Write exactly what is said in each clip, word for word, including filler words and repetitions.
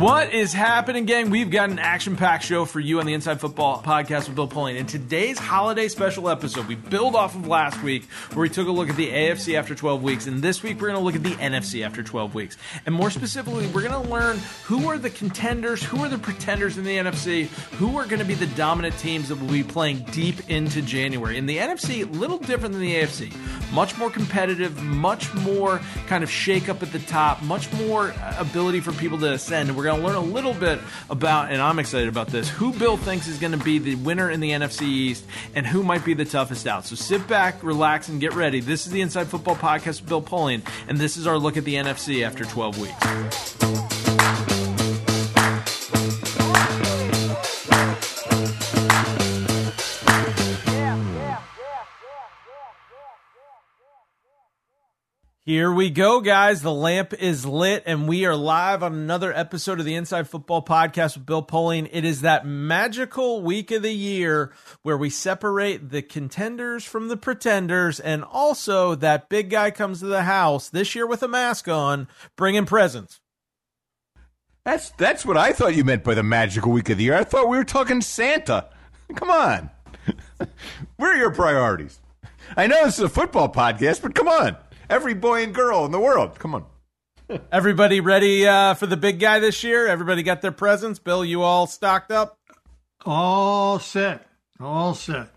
What is happening, gang? We've got an action-packed show for you on the Inside Football Podcast with Bill Polian. In today's holiday special episode, we build off of last week where we took a look at the A F C after twelve weeks, and this week we're going to look at the N F C after twelve weeks. And more specifically, we're going to learn who are the contenders, who are the pretenders in the N F C, who are going to be the dominant teams that will be playing deep into January. In the N F C, a little different than the A F C. Much more competitive, much more kind of shake-up at the top, much more ability for people to ascend. And we're going to learn a little bit about, and I'm excited about this, who Bill thinks is going to be the winner in the N F C East and who might be the toughest out. So sit back, relax, and get ready. This is the Inside Football Podcast with Bill Polian, and this is our look at the N F C after twelve weeks. Here we go, guys. The lamp is lit, and we are live on another episode of the Inside Football Podcast with Bill Polian. It is that magical week of the year where we separate the contenders from the pretenders, and also that big guy comes to the house, this year with a mask on, bringing presents. That's that's what I thought you meant by the magical week of the year. I thought we were talking Santa. Come on. Where are your priorities? I know this is a football podcast, but come on. Every boy and girl in the world. Come on. Everybody ready uh, for the big guy this year? Everybody got their presents? Bill, you all stocked up? All set. All set.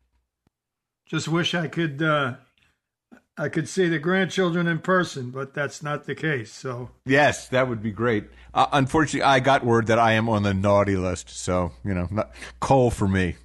Just wish I could uh, I could see the grandchildren in person, but that's not the case. So yes, that would be great. Uh, unfortunately, I got word that I am on the naughty list, so, you know, not coal for me.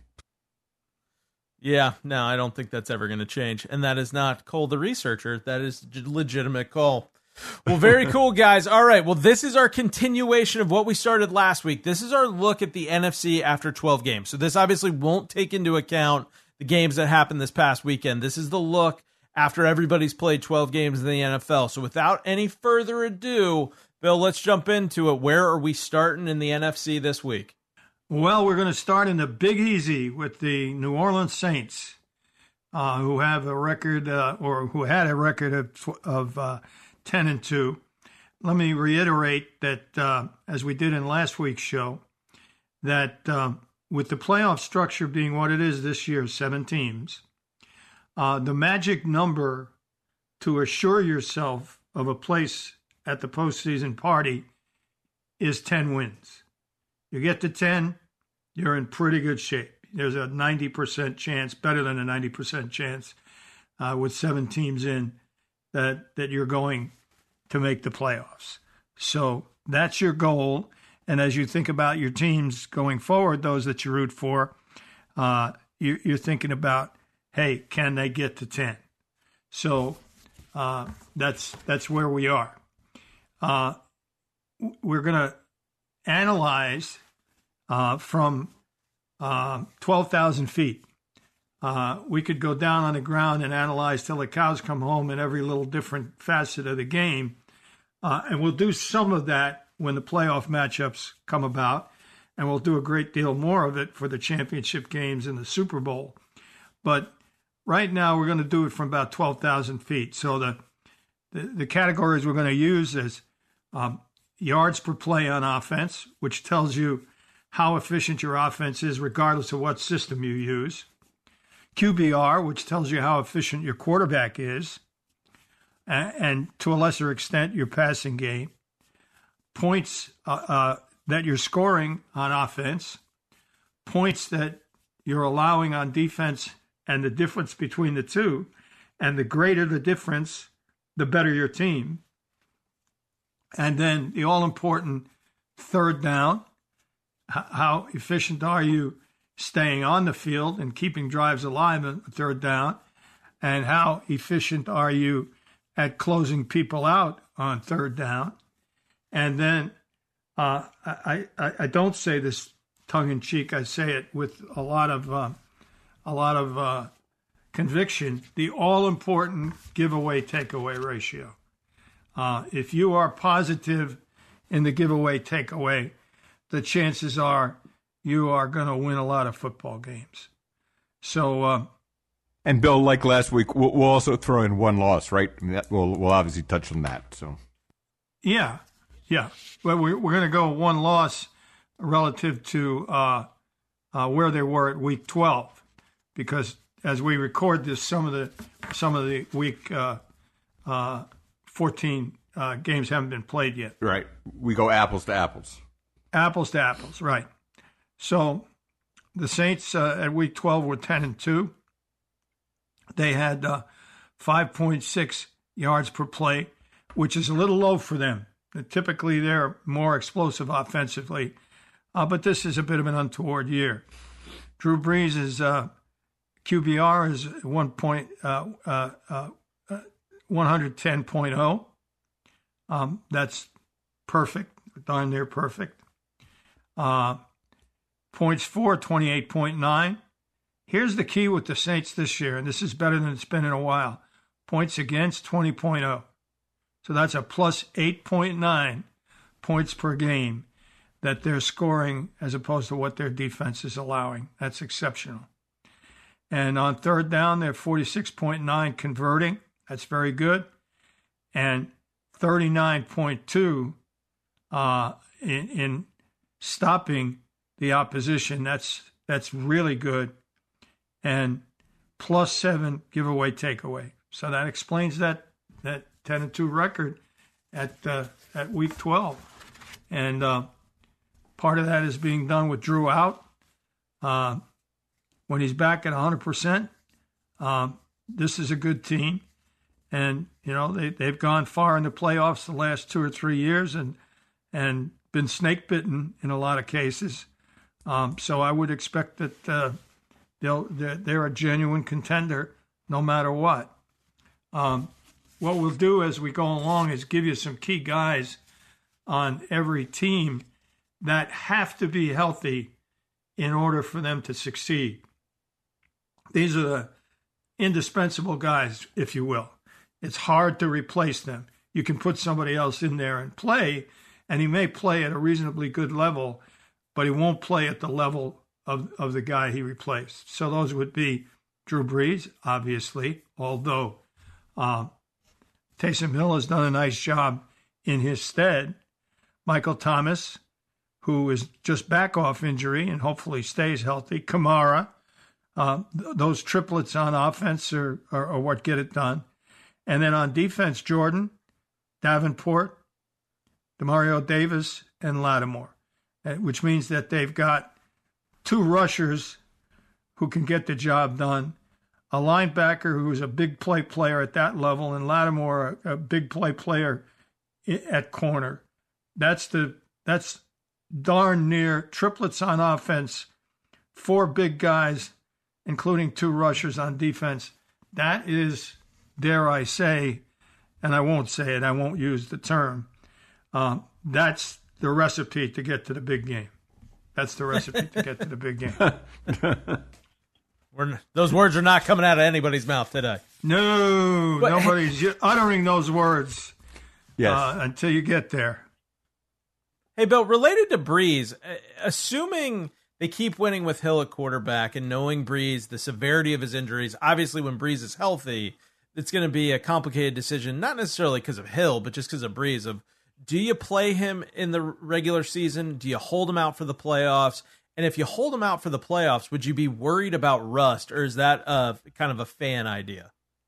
Yeah, no, I don't think that's ever going to change. And that is not Cole the researcher. That is legitimate Cole. Well, very cool, guys. All right, well, this is our continuation of what we started last week. This is our look at the N F C after twelve games. So this obviously won't take into account the games that happened this past weekend. This is the look after everybody's played twelve games in the N F L. So without any further ado, Bill, let's jump into it. Where are we starting in the N F C this week? Well, we're going to start in the Big Easy with the New Orleans Saints, uh, who have a record, uh, or who had a record of of uh, ten and two. Let me reiterate that, uh, as we did in last week's show, that uh, with the playoff structure being what it is this year, seven teams, uh, the magic number to assure yourself of a place at the postseason party is ten wins. You get to ten, you're in pretty good shape. There's a ninety percent chance, better than a ninety percent chance, uh, with seven teams in, that, that you're going to make the playoffs. So that's your goal. And as you think about your teams going forward, those that you root for, uh, you, you're thinking about, hey, can they get to ten? So uh, that's that's where we are. Uh, we're going to analyze uh, from uh, twelve thousand feet. Uh, we could go down on the ground and analyze till the cows come home in every little different facet of the game. Uh, and we'll do some of that when the playoff matchups come about. And we'll do a great deal more of it for the championship games and the Super Bowl. But right now we're going to do it from about twelve thousand feet. So the, the, the categories we're going to use is um, yards per play on offense, which tells you how efficient your offense is regardless of what system you use. Q B R, which tells you how efficient your quarterback is, and, and to a lesser extent, your passing game. Points uh, uh, that you're scoring on offense, points that you're allowing on defense, and the difference between the two. And the greater the difference, the better your team. And then the all-important third down. How efficient are you staying on the field and keeping drives alive on third down? And how efficient are you at closing people out on third down? And then uh, I, I I don't say this tongue-in-cheek. I say it with a lot of uh, a lot of uh, conviction. The all-important giveaway takeaway ratio. Uh, if you are positive in the giveaway takeaway, the chances are you are going to win a lot of football games. So, uh, and Bill, like last week, we'll, we'll also throw in one loss, right? I mean, that, we'll we'll obviously touch on that. So, yeah, Yeah. Well, we're, we're going to go one loss relative to uh, uh, where they were at week twelve, because as we record this, some of the some of the week uh, uh, fourteen uh, games haven't been played yet. Right. We go apples to apples. Apples to apples, right. So the Saints uh, at week twelve were ten and two. They had uh, five point six yards per play, which is a little low for them. Typically, they're more explosive offensively, uh, but this is a bit of an untoward year. Drew Brees' uh, Q B R is one point, uh, uh, uh, one ten point oh. Um, that's perfect, darn near perfect. Uh, points for, twenty-eight point nine. Here's the key with the Saints this year, and this is better than it's been in a while. Points against, twenty point oh. So that's a plus eight point nine points per game that they're scoring as opposed to what their defense is allowing. That's exceptional. And on third down, they're forty-six point nine converting. That's very good. And thirty-nine point two uh, in, in stopping the opposition. That's that's really good. And plus seven giveaway takeaway. So that explains that that ten and two record at uh, at week twelve, and uh, part of that is being done with Drew out. Uh, when he's back at one hundred percent, um, this is a good team, and you know they they've gone far in the playoffs the last two or three years, and and been snake bitten in a lot of cases. Um, so I would expect that uh, they'll they're, they're a genuine contender no matter what. Um, What we'll do as we go along is give you some key guys on every team that have to be healthy in order for them to succeed. These are the indispensable guys, if you will. It's hard to replace them. You can put somebody else in there and play, and he may play at a reasonably good level, but he won't play at the level of, of the guy he replaced. So those would be Drew Brees, obviously, although uh, Taysom Hill has done a nice job in his stead. Michael Thomas, who is just back off injury and hopefully stays healthy. Kamara. Uh, th- those triplets on offense are, are, are what get it done. And then on defense, Jordan, Davenport, Demario Davis, and Lattimore, which means that they've got two rushers who can get the job done, a linebacker who is a big play player at that level, and Lattimore, a, a big play player at corner. That's the that's darn near triplets on offense, four big guys, including two rushers on defense. That is, dare I say, and I won't say it, I won't use the term, um, that's the recipe to get to the big game. That's the recipe to get to the big game. We're, those words are not coming out of anybody's mouth today. No, but, nobody's hey, uttering those words yes. uh, until you get there. Hey, Bill, related to Brees, assuming they keep winning with Hill at quarterback and knowing Brees, the severity of his injuries, obviously when Brees is healthy, it's going to be a complicated decision, not necessarily because of Hill, but just because of Brees. Of, do you play him in the regular season? Do you hold him out for the playoffs? And if you hold him out for the playoffs, would you be worried about rust, or is that a, kind of a fan idea?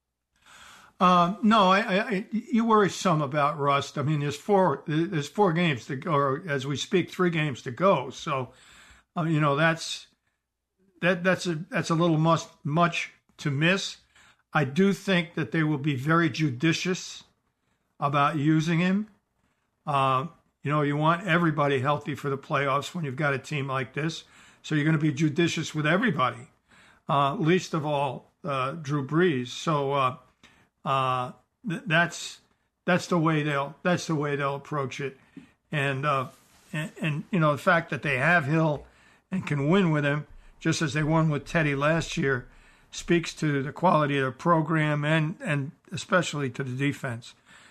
Um, no, I, I, you worry some about rust. I mean, there's four, there's four games to go, or as we speak, three games to go. So, uh, you know, that's that that's a that's a little much much to miss. I do think that they will be very judicious about using him. Uh, you know, you want everybody healthy for the playoffs when you've got a team like this. So you're going to be judicious with everybody, uh, least of all uh, Drew Brees. So. Uh, Uh, th- that's that's the way they'll that's the way they'll approach it, and, uh, and and you know the fact that they have Hill and can win with him, just as they won with Teddy last year, speaks to the quality of the program and and especially to the defense.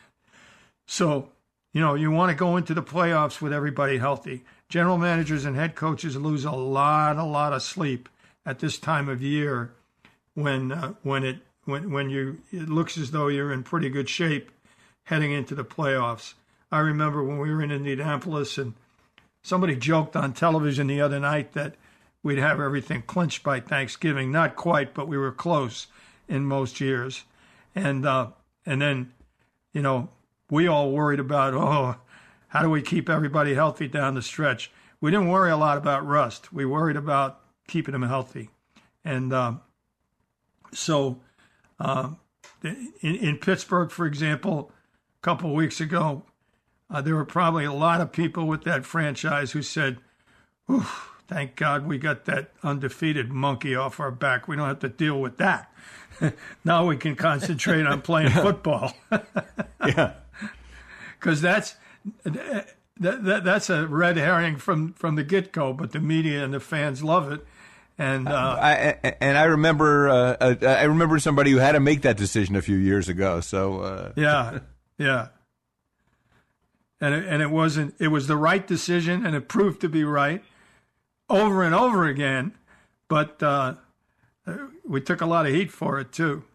So you know you want to go into the playoffs with everybody healthy. General managers and head coaches lose a lot a lot of sleep at this time of year when uh, when it. When when you it looks as though you're in pretty good shape heading into the playoffs. I remember when we were in Indianapolis and somebody joked on television the other night that we'd have everything clinched by Thanksgiving. Not quite, but we were close in most years. And uh, and then, you know, we all worried about, oh, how do we keep everybody healthy down the stretch? We didn't worry a lot about rust. We worried about keeping them healthy. And uh, so uh, in, in Pittsburgh, for example, a couple of weeks ago, uh, there were probably a lot of people with that franchise who said, oof, thank God we got that undefeated monkey off our back. We don't have to deal with that. Now we can concentrate on playing football. Yeah. Because that's that, that, that's a red herring from, from the get-go, but the media and the fans love it. And uh, I and I remember uh, uh, I remember somebody who had to make that decision a few years ago. So uh. yeah, yeah. And it, and it wasn't. It was the right decision, and it proved to be right over and over again. But uh, we took a lot of heat for it too.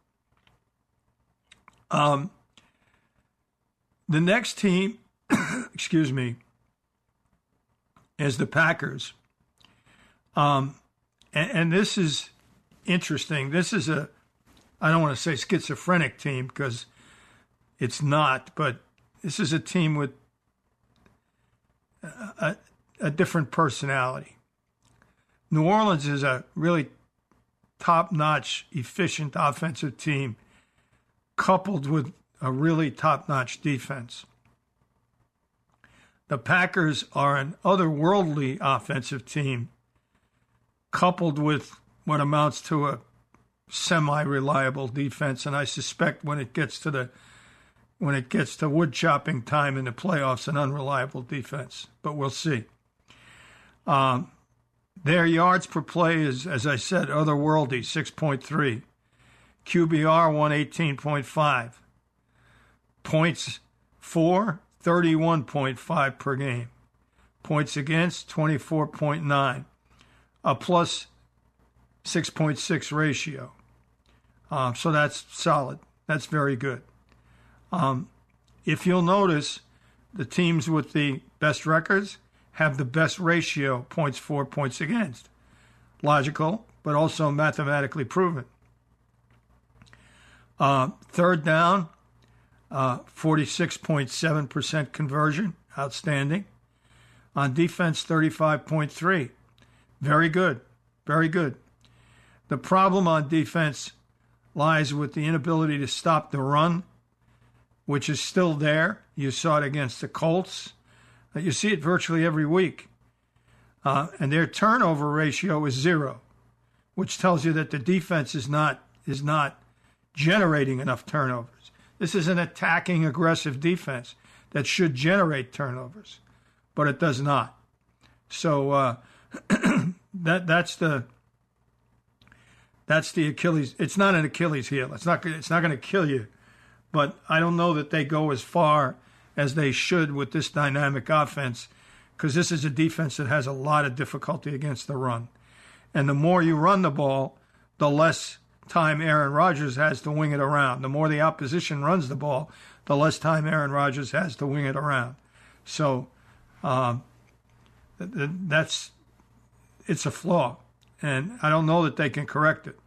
Um, the next team, excuse me, is the Packers. Um, and, and this is interesting. This is a, I don't want to say schizophrenic team because it's not, but this is a team with a, a, a different personality. New Orleans is a really top-notch, efficient offensive team coupled with a really top-notch defense. The Packers are an otherworldly offensive team coupled with what amounts to a semi-reliable defense, and I suspect when it gets to the when it gets to wood chopping time in the playoffs, an unreliable defense. But we'll see. Um, their yards per play is, as I said, otherworldly, six point three. Q B R, one eighteen point five. Points for, thirty-one point five per game. Points against, twenty-four point nine. A plus six point six ratio. Um, so that's solid. That's very good. Um, if you'll notice, the teams with the best records have the best ratio, points for, points against. Logical, but also mathematically proven. Uh, third down, uh, forty-six point seven percent conversion, outstanding. On defense, thirty-five point three. Very good, very good. The problem on defense lies with the inability to stop the run, which is still there. You saw it against the Colts. You see it virtually every week. Uh, and their turnover ratio is zero, which tells you that the defense is not is not generating enough turnovers. This is an attacking, aggressive defense that should generate turnovers, but it does not. So uh, that that's the that's the Achilles. It's not an Achilles heel. It's not it's not going to kill you, but I don't know that they go as far as they should with this dynamic offense, because this is a defense that has a lot of difficulty against the run. And the more you run the ball, the less time Aaron Rodgers has to wing it around. The more the opposition runs the ball, the less time Aaron Rodgers has to wing it around. So um, that's it's a flaw, and I don't know that they can correct it.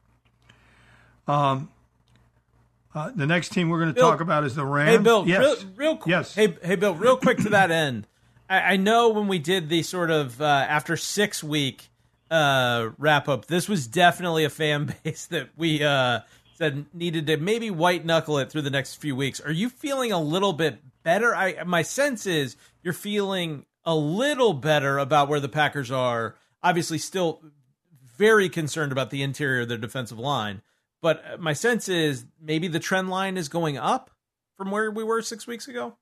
Um, uh, the next team we're going to talk about is the Rams. Hey, Bill, yes. real, real quick. Yes. Hey, hey, Bill, real quick to that end. I, I know when we did the sort of uh, after six week uh, wrap up, this was definitely a fan base that we uh, said needed to maybe white knuckle it through the next few weeks. Are you feeling a little bit better? I my sense is you're feeling a little better about where the Packers are. Obviously, still very concerned about the interior of their defensive line. But my sense is maybe the trend line is going up from where we were six weeks ago?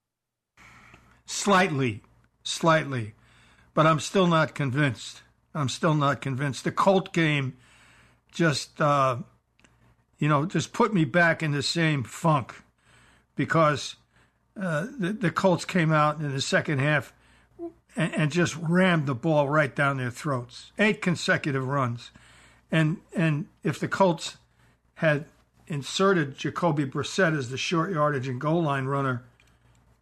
Slightly, slightly. But I'm still not convinced. I'm still not convinced. The Colt game just, uh, you know, just put me back in the same funk because uh, the, the Colts came out in the second half and, and just rammed the ball right down their throats. Eight consecutive runs. And and if the Colts had inserted Jacoby Brissett as the short yardage and goal line runner,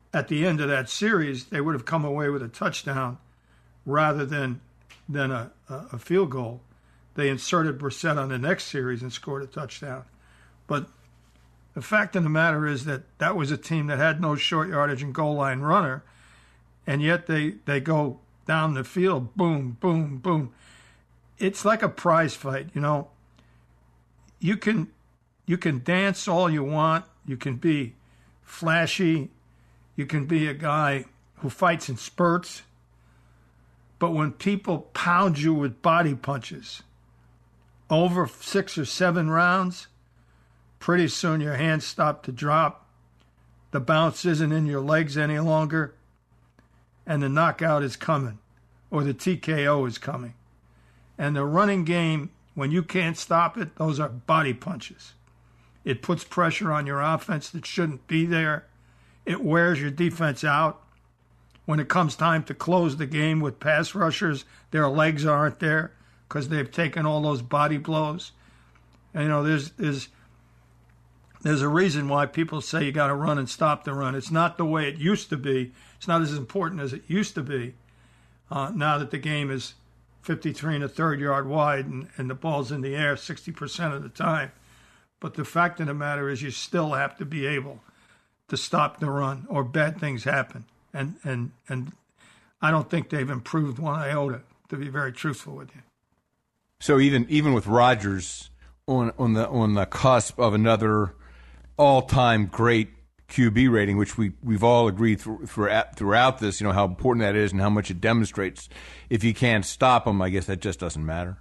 at the end of that series, they would have come away with a touchdown rather than than a, a field goal. They inserted Brissett on the next series and scored a touchdown. But the fact of the matter is that that was a team that had no short yardage and goal line runner, and yet they, they go down the field, boom, boom, boom. It's like a prize fight, you know. You can you can dance all you want. You can be flashy. You can be a guy who fights in spurts. But when people pound you with body punches over six or seven rounds, pretty soon your hands stop to drop. The bounce isn't in your legs any longer. And the knockout is coming, or the T K O is coming. And the running game, when you can't stop it, those are body punches. It puts pressure on your offense that shouldn't be there. It wears your defense out. When it comes time to close the game with pass rushers, their legs aren't there because they've taken all those body blows. And, you know, there's there's there's a reason why people say you got to run and stop the run. It's not the way it used to be. It's not as important as it used to be. Uh, now that the game is fifty-three and a third yard wide and, and the ball's in the air sixty percent of the time. But the fact of the matter is you still have to be able to stop the run or bad things happen. And and and I don't think they've improved one iota, to be very truthful with you. So even even with Rodgers on on the on the cusp of another all-time great Q B rating, which we we've all agreed through, throughout throughout this, you know how important that is and how much it demonstrates. If you can't stop him, I guess that just doesn't matter.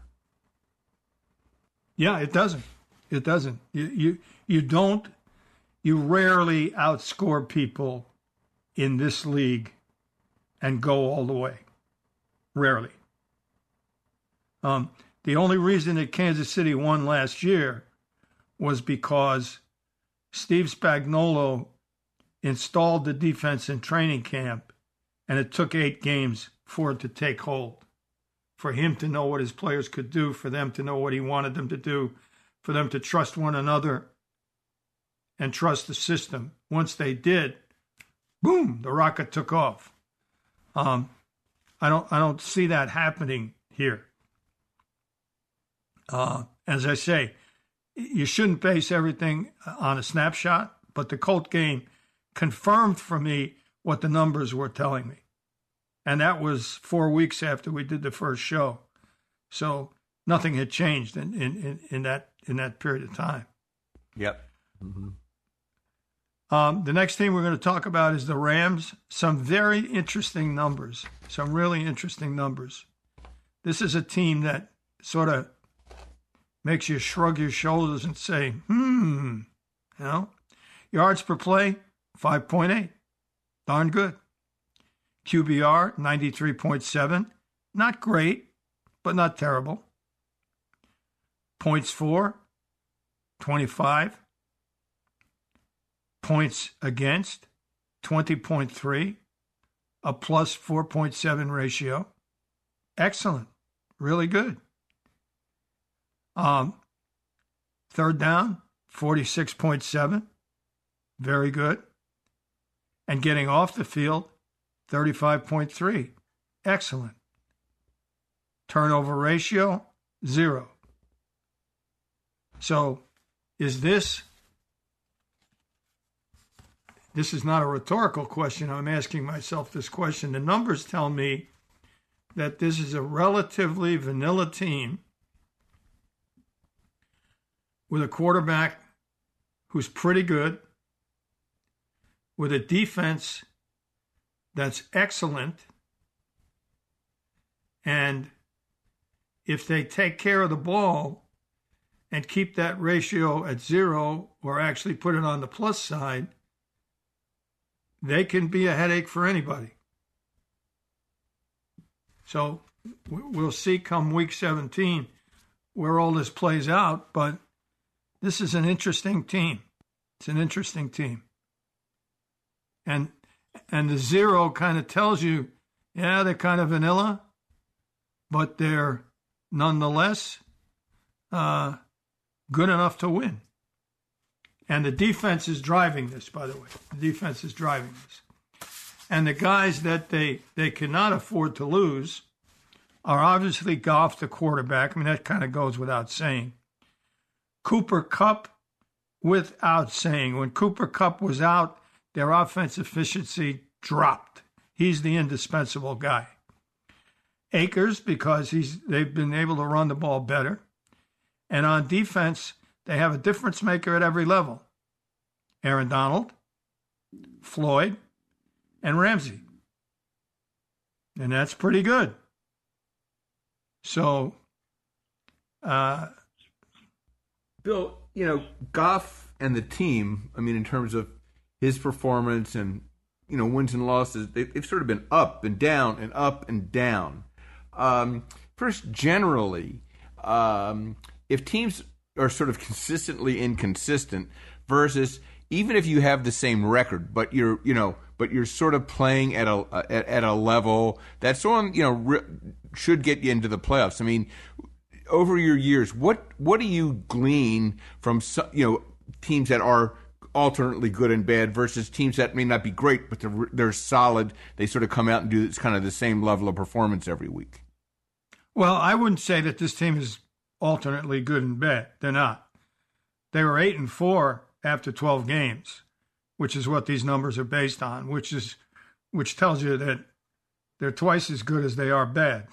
Yeah, it doesn't. It doesn't. You you you don't. You rarely outscore people in this league and go all the way. Rarely. Um, the only reason that Kansas City won last year was because Steve Spagnuolo installed the defense in training camp, and it took eight games for it to take hold, for him to know what his players could do, for them to know what he wanted them to do, for them to trust one another and trust the system. Once they did, boom, the rocket took off. Um, I don't I don't see that happening here. Uh, as I say, you shouldn't base everything on a snapshot, but the Colt game confirmed for me what the numbers were telling me. And that was four weeks after we did the first show. So nothing had changed in, in, in, in that in that period of time. Yep. Mm-hmm. Um, the next thing we're going to talk about is the Rams. Some very interesting numbers, some really interesting numbers. This is a team that sort of makes you shrug your shoulders and say, hmm, you know, yards per play, five point eight, darn good. Q B R, ninety-three point seven, not great, but not terrible. Points for, twenty-five. Points against, twenty point three, a plus four point seven ratio. Excellent. Really good. Um, third down, forty-six point seven. Very good. And getting off the field, thirty-five point three. Excellent. Turnover ratio, zero. So is this... This is not a rhetorical question. I'm asking myself this question. The numbers tell me that this is a relatively vanilla team with a quarterback who's pretty good, with a defense that's excellent, and if they take care of the ball and keep that ratio at zero or actually put it on the plus side, they can be a headache for anybody. So we'll see come week seventeen where all this plays out, but this is an interesting team. It's an interesting team. And and the zero kind of tells you, yeah, they're kind of vanilla, but they're nonetheless uh, good enough to win. And the defense is driving this, by the way. The defense is driving this. And the guys that they, they cannot afford to lose are obviously Goff, the quarterback. I mean, that kind of goes without saying. Cooper Kupp, without saying. When Cooper Kupp was out, their offensive efficiency dropped. He's the indispensable guy. Akers, because he's they've been able to run the ball better. And on defense, they have a difference maker at every level. Aaron Donald, Floyd, and Ramsey. And that's pretty good. So, uh, Bill, you know, Goff and the team, I mean, in terms of his performance and, you know, wins and losses, they've, they've sort of been up and down and up and down. Um, first, generally, um, if teams are sort of consistently inconsistent versus even if you have the same record, but you're, you know, but you're sort of playing at a at, at a level that's on, you know, re- should get you into the playoffs. I mean, over your years, what what do you glean from, you know, teams that are alternately good and bad versus teams that may not be great, but they're they're solid? They sort of come out and do this kind of the same level of performance every week. Well, I wouldn't say that this team is alternately good and bad. They're not. They were eight and four after twelve games, which is what these numbers are based on, which is which tells you that they're twice as good as they are bad.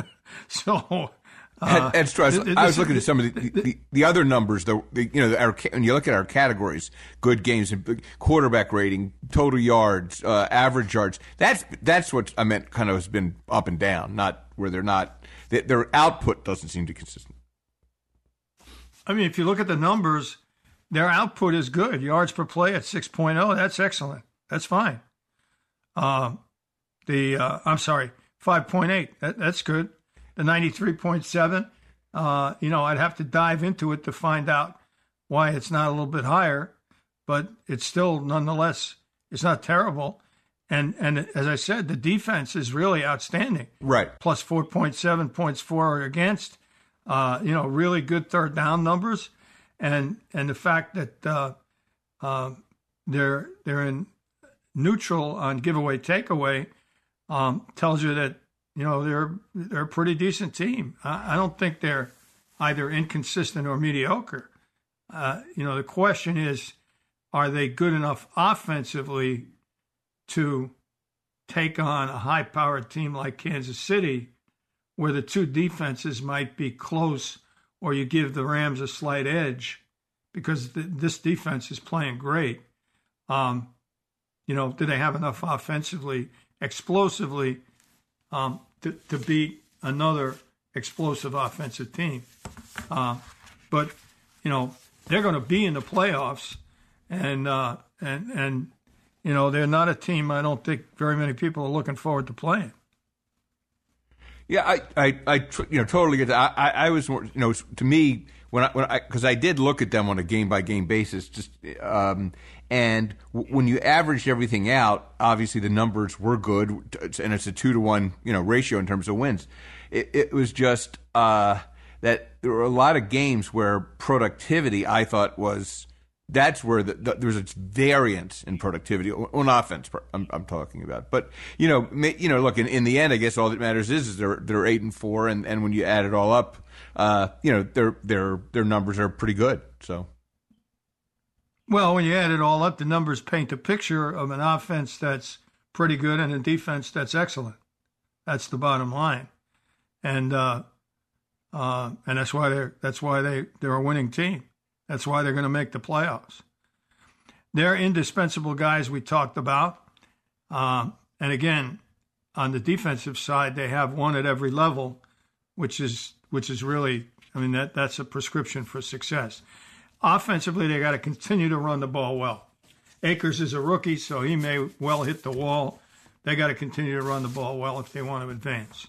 so uh, that's true. I was, I was looking at some of the, the, the other numbers. The, the you know our, when you look at our categories, good games, quarterback rating, total yards, uh, average yards. That's that's what I meant. Kind of has been up and down, not where they're not. They, their output doesn't seem to be consistent. I mean, if you look at the numbers, their output is good. Yards per play at six point oh. That's excellent. That's fine. Uh, the uh, I'm sorry, five point eight. That, that's good. The ninety-three point seven. Uh, you know, I'd have to dive into it to find out why it's not a little bit higher, but it's still nonetheless, it's not terrible. And and as I said, the defense is really outstanding. Right. Plus four point seven points for or against. Uh, you know, really good third down numbers. And and the fact that uh, uh, they're they're in neutral on giveaway takeaway um, tells you that, you know, they're they're a pretty decent team. I, I don't think they're either inconsistent or mediocre. Uh, you know, the question is, are they good enough offensively to take on a high-powered team like Kansas City, where the two defenses might be close, or you give the Rams a slight edge because th- this defense is playing great. Um, you know, do they have enough offensively, explosively, um, to, to beat another explosive offensive team? Uh, but, you know, they're going to be in the playoffs, and uh, and and you know, they're not a team I don't think very many people are looking forward to playing. Yeah, I, I, I you know, totally get that. I, I was more, you know, to me, when I, when I, because I did look at them on a game by game basis, just, um, and w- when you averaged everything out, obviously the numbers were good, and it's a two to one, you know, ratio in terms of wins. It, it was just uh, that there were a lot of games where productivity, I thought, was. That's where the, the, there's a variance in productivity on offense. I'm, I'm talking about, but you know, may, you know, look. In, in the end, I guess all that matters is, is they're they're eight and four, and, and when you add it all up, uh, you know, their their their numbers are pretty good. So, well, when you add it all up, the numbers paint a picture of an offense that's pretty good and a defense that's excellent. That's the bottom line, and uh, uh, and that's why they're that's why they they're a winning team. That's why they're going to make the playoffs. They're indispensable guys we talked about. Um, and again, on the defensive side, they have one at every level, which is which is really, I mean, that that's a prescription for success. Offensively, they got to continue to run the ball well. Akers is a rookie, so he may well hit the wall. They got to continue to run the ball well if they want to advance.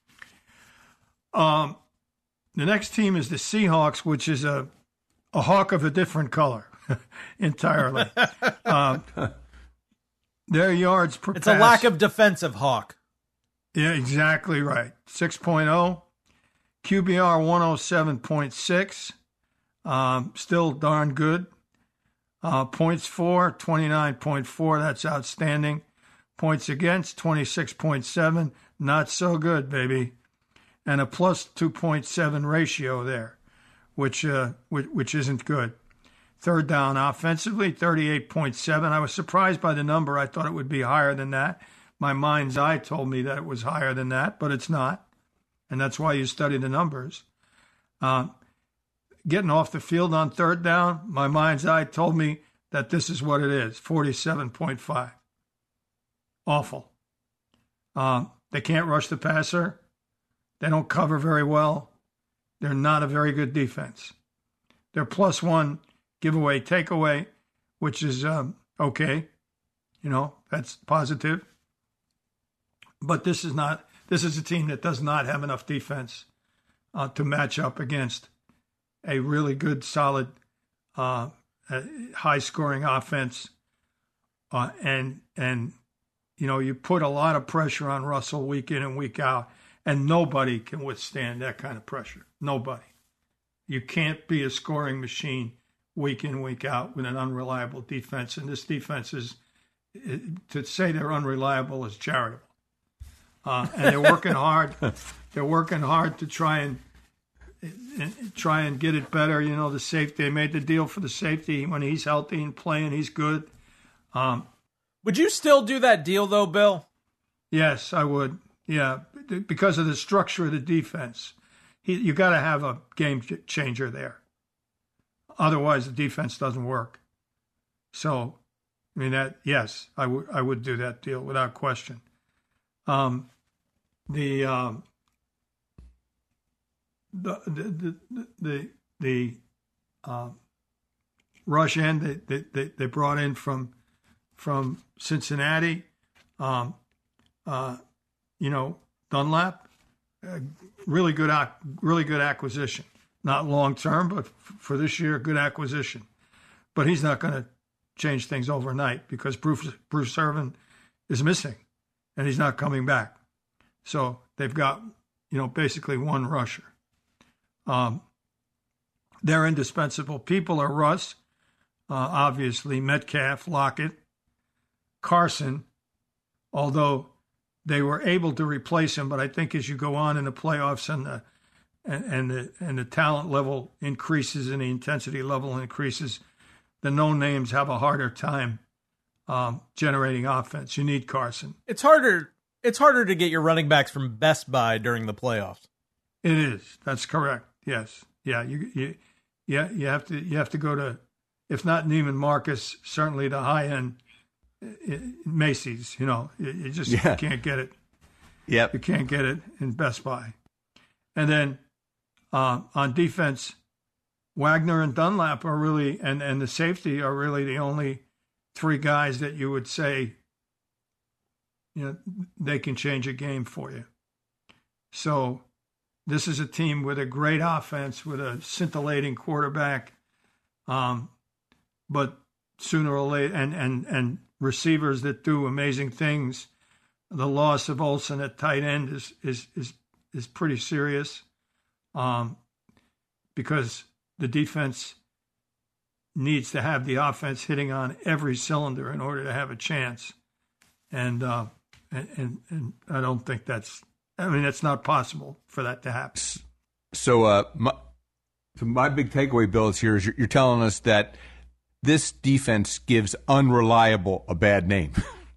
Um, the next team is the Seahawks, which is a A hawk of a different color entirely. um, their yards per It's pass, a lack of defensive hawk. Yeah, exactly right. six point oh. Q B R one oh seven point six. Um, still darn good. Uh, points for, twenty-nine point four. That's outstanding. Points against, twenty-six point seven. Not so good, baby. And a plus two point seven ratio there, which, uh, which, which isn't good. Third down offensively, thirty-eight point seven. I was surprised by the number. I thought it would be higher than that. My mind's eye told me that it was higher than that, but it's not. And that's why you study the numbers. Uh, getting off the field on third down, my mind's eye told me that this is what it is, forty-seven point five. Awful. Um, they can't rush the passer. They don't cover very well. They're not a very good defense. They're plus one giveaway, takeaway, which is um, okay. You know, that's positive. But this is not, this is a team that does not have enough defense uh, to match up against a really good, solid, uh, uh, high-scoring offense. Uh, and, and you know, you put a lot of pressure on Russell week in and week out, and nobody can withstand that kind of pressure. Nobody. You can't be a scoring machine week in, week out with an unreliable defense. And this defense is, to say they're unreliable is charitable. Uh, and they're working hard. They're working hard to try and, and try and get it better. You know, the safety. They made the deal for the safety. When he's healthy and playing, he's good. Um, would you still do that deal, though, Bill? Yes, I would. Yeah, because of the structure of the defense. He, you got to have a game changer there. Otherwise, the defense doesn't work. So, I mean, that yes, I would I would do that deal without question. Um, the, um, the the the the the uh, rush end that they, they brought in from from Cincinnati, um, uh, you know, Dunlap, uh, really good really good acquisition. Not long term, but f- for this year, good acquisition. But he's not going to change things overnight because Bruce Bruce Irvin is missing. And he's not coming back. So they've got, you know, basically one rusher. Um, they're indispensable people are Russ, uh, obviously, Metcalf, Lockett, Carson, although they were able to replace him. But I think as you go on in the playoffs and the, and, and the, and the talent level increases and the intensity level increases, the no-names have a harder time Um, generating offense. You need Carson. It's harder. It's harder to get your running backs from Best Buy during the playoffs. It is. That's correct. Yes. Yeah. You. You. Yeah. You have to. You have to go to, if not Neiman Marcus, certainly the high end Macy's. You know, you, you just yeah. can't get it. Yep. You can't get it in Best Buy. And then uh, on defense, Wagner and Dunlap are really, and and the safety are really the only three guys that you would say, you know, they can change a game for you. So this is a team with a great offense, with a scintillating quarterback, um, but sooner or later, and, and, and receivers that do amazing things. The loss of Olsen at tight end is is is, is pretty serious um, because the defense needs to have the offense hitting on every cylinder in order to have a chance. And, uh, and, and, and I don't think that's, I mean, it's not possible for that to happen. So, uh, my, so my big takeaway, Bill, is here is you're, you're telling us that this defense gives unreliable a bad name.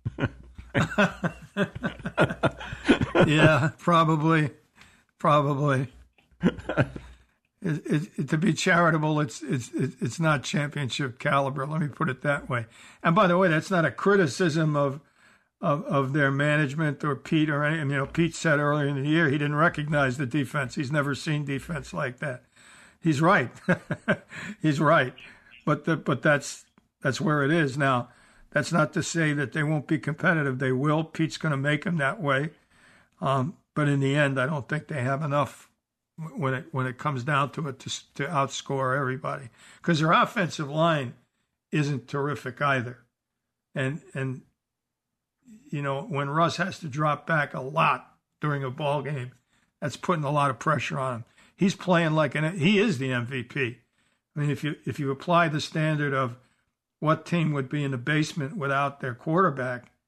Yeah, probably, probably. It, it, it, to be charitable, it's it's it's not championship caliber. Let me put it that way. And by the way, that's not a criticism of of, of their management or Pete or any. You know, Pete said earlier in the year he didn't recognize the defense. He's never seen defense like that. He's right. He's right. But the, but that's that's where it is now. That's not to say that they won't be competitive. They will. Pete's going to make them that way. Um, but in the end, I don't think they have enough when it when it comes down to it to, to outscore everybody, because their offensive line isn't terrific either, and and you know when Russ has to drop back a lot during a ball game, that's putting a lot of pressure on him. He's playing like an he is the M V P. I mean, if you if you apply the standard of what team would be in the basement without their quarterback,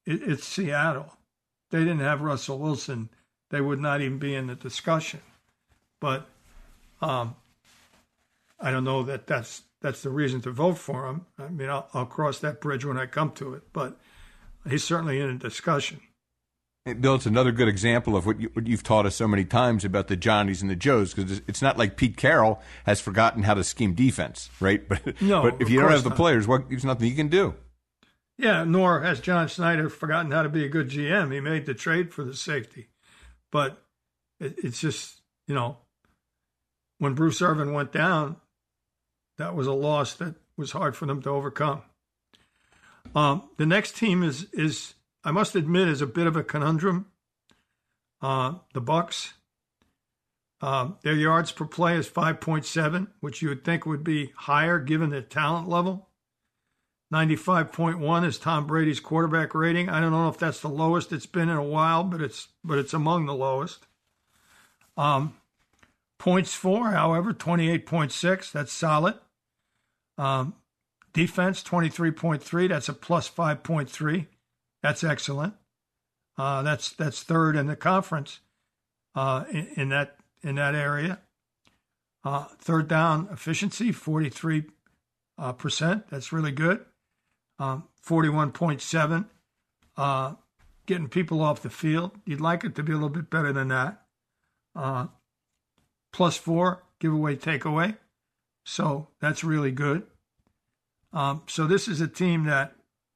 it, it's Seattle. If they didn't have Russell Wilson, they would not even be in the discussion. But um, I don't know that that's that's the reason to vote for him. I mean, I'll, I'll cross that bridge when I come to it. But he's certainly in a discussion. Hey, Bill, it's another good example of what, you, what you've taught us so many times about the Johnnies and the Joes, because it's not like Pete Carroll has forgotten how to scheme defense, right? But no, but if you don't have the not. players, what, there's nothing you can do. Yeah, nor has John Schneider forgotten how to be a good G M. He made the trade for the safety. But it, it's just, you know, when Bruce Irvin went down, that was a loss that was hard for them to overcome. Um, the next team is is I must admit, is a bit of a conundrum. Uh, the Bucks, uh, their yards per play is five point seven, which you would think would be higher given their talent level. ninety-five point one is Tom Brady's quarterback rating. I don't know if that's the lowest it's been in a while, but it's but it's among the lowest. Um, points for, however, twenty-eight point six. That's solid. Um, defense, twenty-three point three. That's a plus five point three. That's excellent. Uh, that's that's third in the conference uh, in, in that in that area. Uh, third down efficiency, forty-three uh, percent. That's really good. Um, forty-one point seven. Uh, getting people off the field. You'd like it to be a little bit better than that. Uh, plus four, giveaway, takeaway. So that's really good. Um, so this is a team that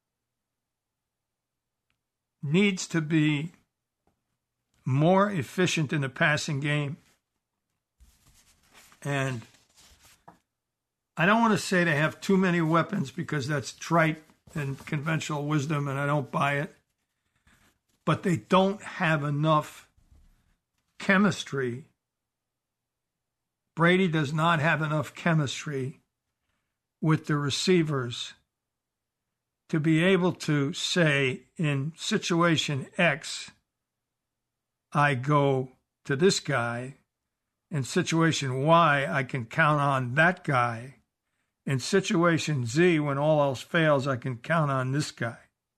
needs to be more efficient in the passing game. And I don't want to say they have too many weapons because that's trite and conventional wisdom, and I don't buy it. But they don't have enough chemistry. Brady does not have enough chemistry with the receivers to be able to say, in situation X, I go to this guy. In situation Y, I can count on that guy. In situation Z, when all else fails, I can count on this guy.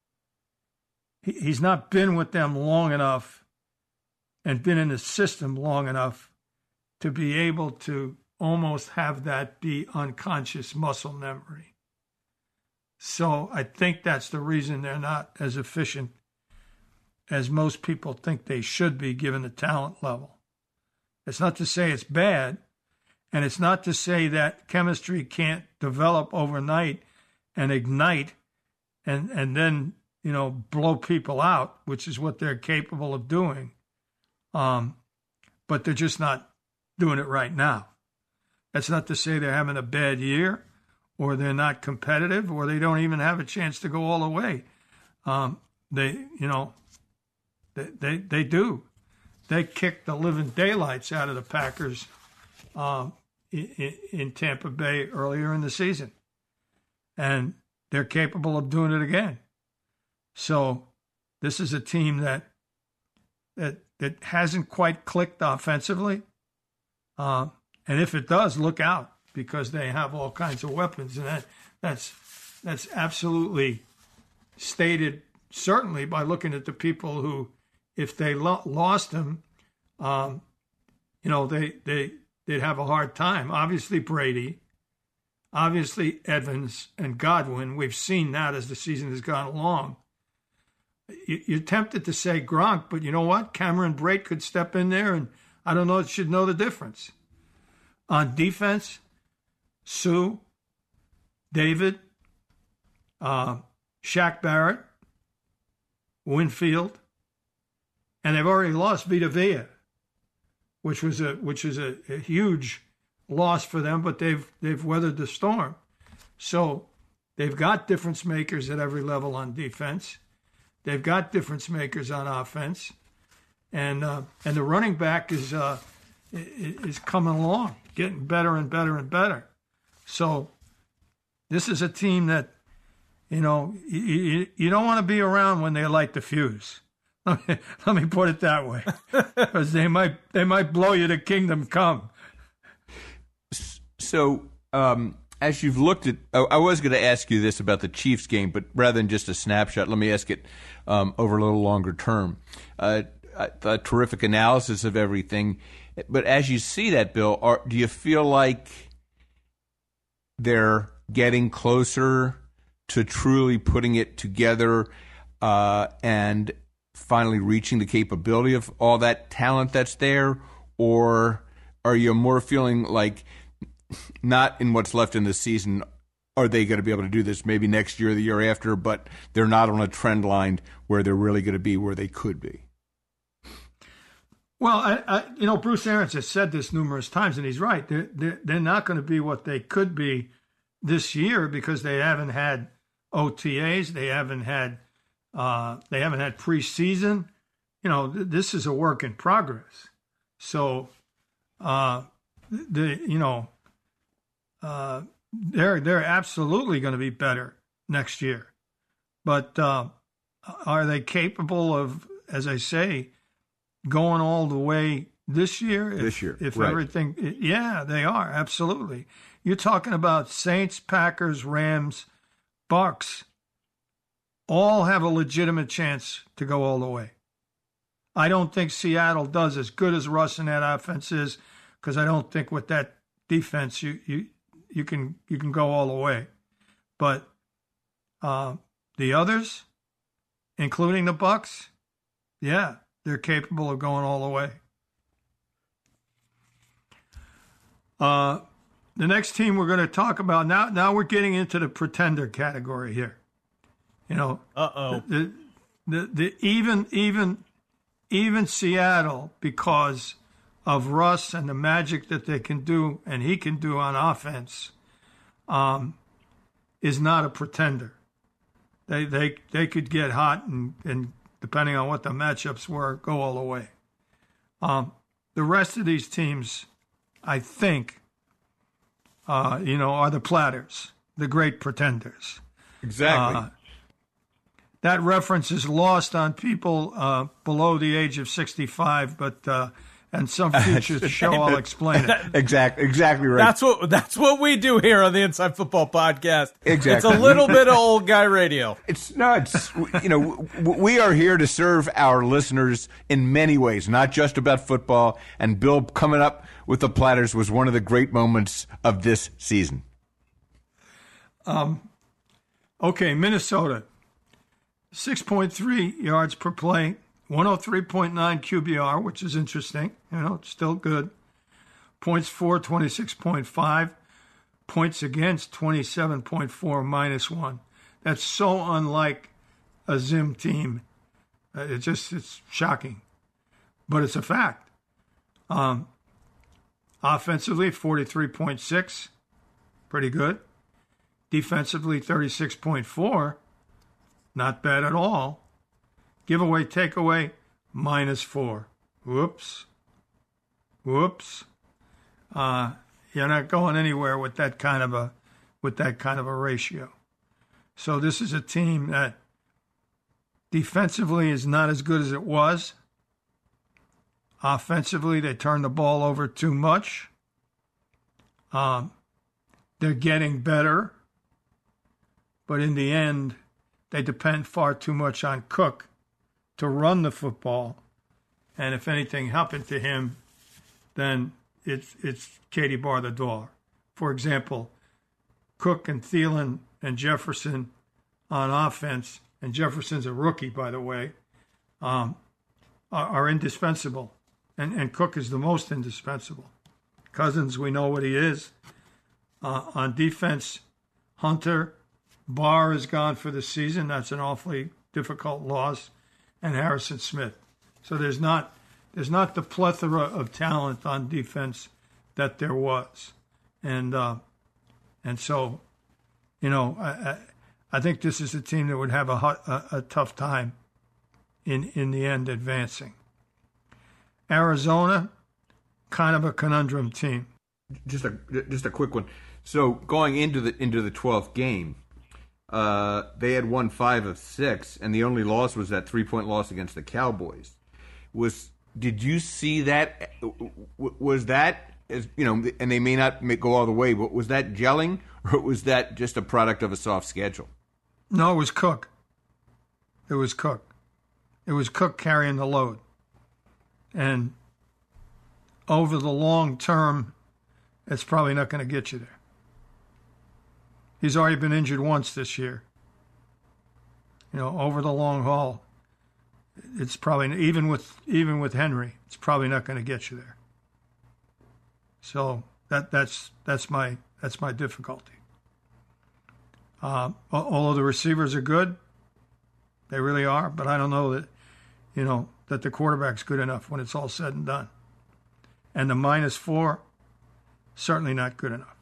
He, he's not been with them long enough and been in the system long enough to be able to almost have that be unconscious muscle memory. So I think that's the reason they're not as efficient as most people think they should be given the talent level. It's not to say it's bad, and it's not to say that chemistry can't develop overnight and ignite and, and then, you know, blow people out, which is what they're capable of doing. Um, but they're just not doing it right now. That's not to say they're having a bad year, or they're not competitive, or they don't even have a chance to go all the way. Um, they, you know, they, they they do. They kicked the living daylights out of the Packers um, in, in Tampa Bay earlier in the season, and they're capable of doing it again. So this is a team that that that hasn't quite clicked offensively, uh, and if it does, look out, because they have all kinds of weapons, and that that's that's absolutely stated certainly by looking at the people who, if they lo- lost them, um, you know, they they they'd have a hard time. Obviously Brady, obviously Evans and Godwin. We've seen that as the season has gone along. You're tempted to say Gronk, but you know what? Cameron Brate could step in there, and I don't know if should know the difference. On defense, Sue, David, uh, Shaq Barrett, Winfield, and they've already lost Vita Vea, which was a which is a, a huge loss for them, but they've they've weathered the storm. So they've got difference makers at every level on defense. They've got difference makers on offense, and uh, and the running back is uh, is coming along, getting better and better and better. So this is a team that, you know, you, you don't want to be around when they light the fuse. Let me, let me put it that way, because they might they might blow you to kingdom come. So um, as you've looked at, I, I was going to ask you this about the Chiefs game, but rather than just a snapshot, let me ask it um, over a little longer term. Uh, a, a terrific analysis of everything, but as you see that, Bill, are, do you feel like they're getting closer to truly putting it together uh, and finally reaching the capability of all that talent that's there? Or are you more feeling like not in what's left in the season are they going to be able to do this maybe next year or the year after, but they're not on a trend line where they're really going to be where they could be? Well, I, I, you know, Bruce Arians has said this numerous times, and he's right. They're, they're, they're not going to be what they could be this year because they haven't had O T As, they haven't had uh, they haven't had preseason. You know, th- this is a work in progress. So, uh, the you know, uh, they're they're absolutely going to be better next year, but uh, are they capable of, as I say, going all the way this year? If, this year, if right. everything, yeah, they are absolutely. You're talking about Saints, Packers, Rams, Bucks, all have a legitimate chance to go all the way. I don't think Seattle does as good as Russ in that offense is, because I don't think with that defense you you you can you can go all the way. But uh, the others, including the Bucks, yeah, they're capable of going all the way. Uh, the next team we're going to talk about now. Now we're getting into the pretender category here. You know, uh oh, the, the the even even even Seattle, because of Russ and the magic that they can do and he can do on offense, um, is not a pretender. They they they could get hot and and depending on what the matchups were, go all the way. Um, the rest of these teams, I think, uh, you know, are the platters, the great pretenders. Exactly. Uh, that reference is lost on people uh, below the age of sixty-five, but uh, and some future show I'll explain it. Exactly, exactly right. That's what that's what we do here on the Inside Football Podcast. Exactly. It's a little bit of old guy radio. It's no, it's you know, we are here to serve our listeners in many ways, not just about football. And Bill coming up with the platters was one of the great moments of this season. Um. Okay, Minnesota. six point three yards per play, one oh three point nine Q B R, which is interesting. You know, it's still good. Points for, twenty-six point five. Points against, twenty-seven point four, minus one. That's so unlike a Zim team. Uh, it just, it's shocking. But it's a fact. Um, offensively, forty-three point six. Pretty good. Defensively, thirty-six point four. Not bad at all. Giveaway, takeaway, minus four. Whoops. Whoops. Uh, you're not going anywhere with that kind of a with that kind of a ratio. So this is a team that defensively is not as good as it was. Offensively, they turn the ball over too much. Um, they're getting better, but in the end, they depend far too much on Cook to run the football. And if anything happened to him, then it's it's Katie bar the door. For example, Cook and Thielen and Jefferson on offense, and Jefferson's a rookie, by the way, um, are, are indispensable. And, and Cook is the most indispensable. Cousins, we know what he is. Uh, on defense, Hunter, Barr is gone for the season. That's an awfully difficult loss. And Harrison Smith. So there's not there's not the plethora of talent on defense that there was. And uh, and so, you know, I, I, I think this is a team that would have a, a, a tough time in, in the end advancing. Arizona, kind of a conundrum team. Just a just a quick one. So going into the into the twelfth game, Uh, they had won five of six, and the only loss was that three-point loss against the Cowboys. Was did you see that? Was that as you know, and they may not make, go all the way. But was that gelling, or was that just a product of a soft schedule? No, it was Cook. It was Cook. It was Cook carrying the load. And over the long term, it's probably not going to get you there. He's already been injured once this year. You know, over the long haul, it's probably, even with even with Henry, it's probably not going to get you there. So that that's that's my that's my difficulty. Uh, although the receivers are good, they really are, but I don't know that, you know, that the quarterback's good enough when it's all said and done. And the minus four, certainly not good enough.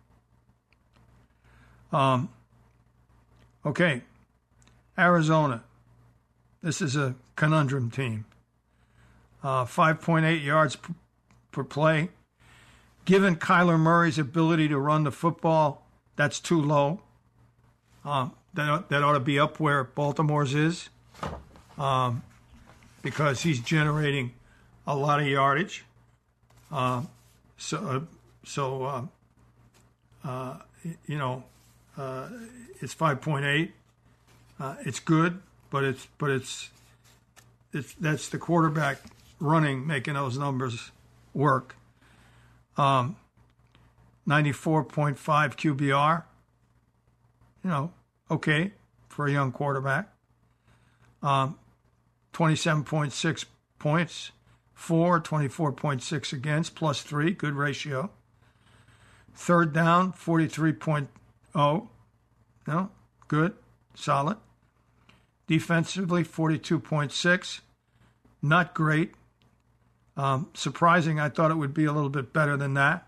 Um. Okay, Arizona. This is a conundrum team. Uh, five point eight yards per, per play. Given Kyler Murray's ability to run the football, that's too low. Um, that, that ought to be up where Baltimore's is, um, because he's generating a lot of yardage. Uh, so, uh, so uh, uh, you know, uh, it's five point eight. Uh, it's good, but it's but it's it's that's the quarterback running, making those numbers work. Um, ninety-four point five Q B R. You know, okay for a young quarterback. Um, twenty-seven point six points for, twenty-four point six against, plus three, good ratio. Third down, forty-three point oh. No, good, solid. Defensively, forty-two point six. Not great. Um, surprising, I thought it would be a little bit better than that,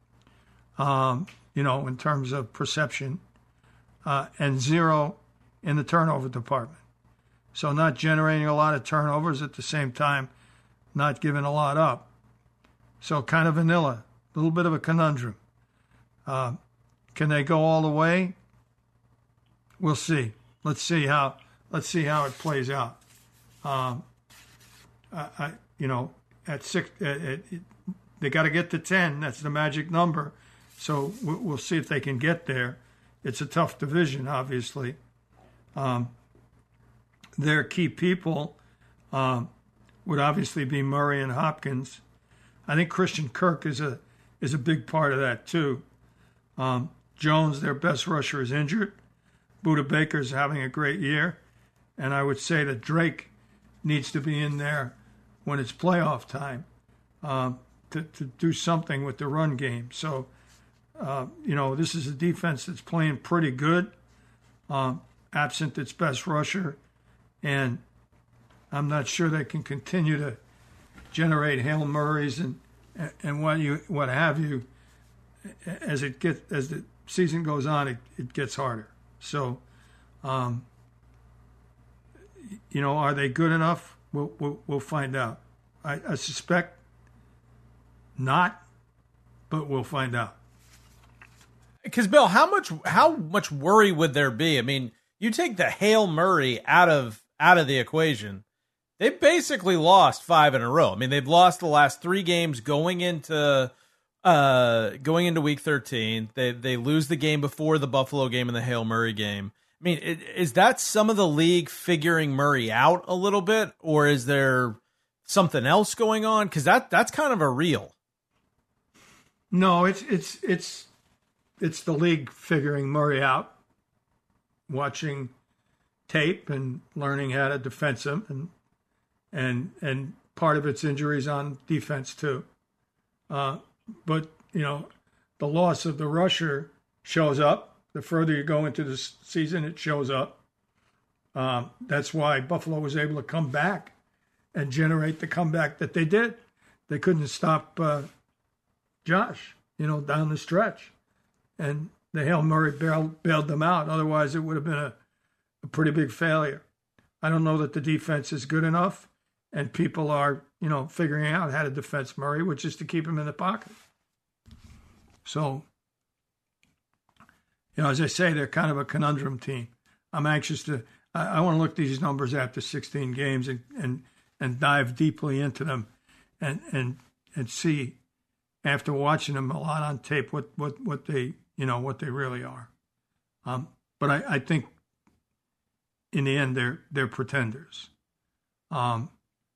um, you know, in terms of perception. Uh, and zero in the turnover department. So not generating a lot of turnovers, at the same time not giving a lot up. So kind of vanilla, a little bit of a conundrum. Uh, can they go all the way? We'll see. Let's see how let's see how it plays out. Um, I, I, you know, at six, at, at, they got to get to ten. That's the magic number. So we'll, we'll see if they can get there. It's a tough division, obviously. Um, their key people um, would obviously be Murray and Hopkins. I think Christian Kirk is a is a big part of that too. Um, Jones, their best rusher, is injured. Budda Baker's having a great year, and I would say that Drake needs to be in there when it's playoff time um, to to do something with the run game. So. Uh, you know, this is a defense that's playing pretty good, um, absent its best rusher, and I'm not sure they can continue to generate Hail Marys and and what you what have you. As it get as the season goes on, it, it gets harder. So, um, you know, are they good enough? We'll we'll, we'll find out. I, I suspect not, but we'll find out. Because Bill, how much how much worry would there be? I mean, you take the Hail Murray out of out of the equation, they basically lost five in a row. I mean, they've lost the last three games going into uh, going into Week thirteen. They they lose the game before the Buffalo game and the Hail Murray game. I mean, it, is that some of the league figuring Murray out a little bit, or is there something else going on? Because that that's kind of a real. No, it's it's it's. It's the league figuring Murray out, watching tape and learning how to defend him, and and and part of its injuries on defense too. Uh, but you know, the loss of the rusher shows up. The further you go into the season, it shows up. Um, that's why Buffalo was able to come back and generate the comeback that they did. They couldn't stop uh, Josh, you know, down the stretch. And the Hail Murray bailed, bailed them out. Otherwise, it would have been a, a pretty big failure. I don't know that the defense is good enough, and people are, you know, figuring out how to defense Murray, which is to keep him in the pocket. So, you know, as I say, they're kind of a conundrum team. I'm anxious to, I, I want to look at these numbers after sixteen games and, and, and dive deeply into them and, and, and see after watching them a lot on tape what what what they you know what they really are. Um, but I, I think in the end they're they're pretenders. Um,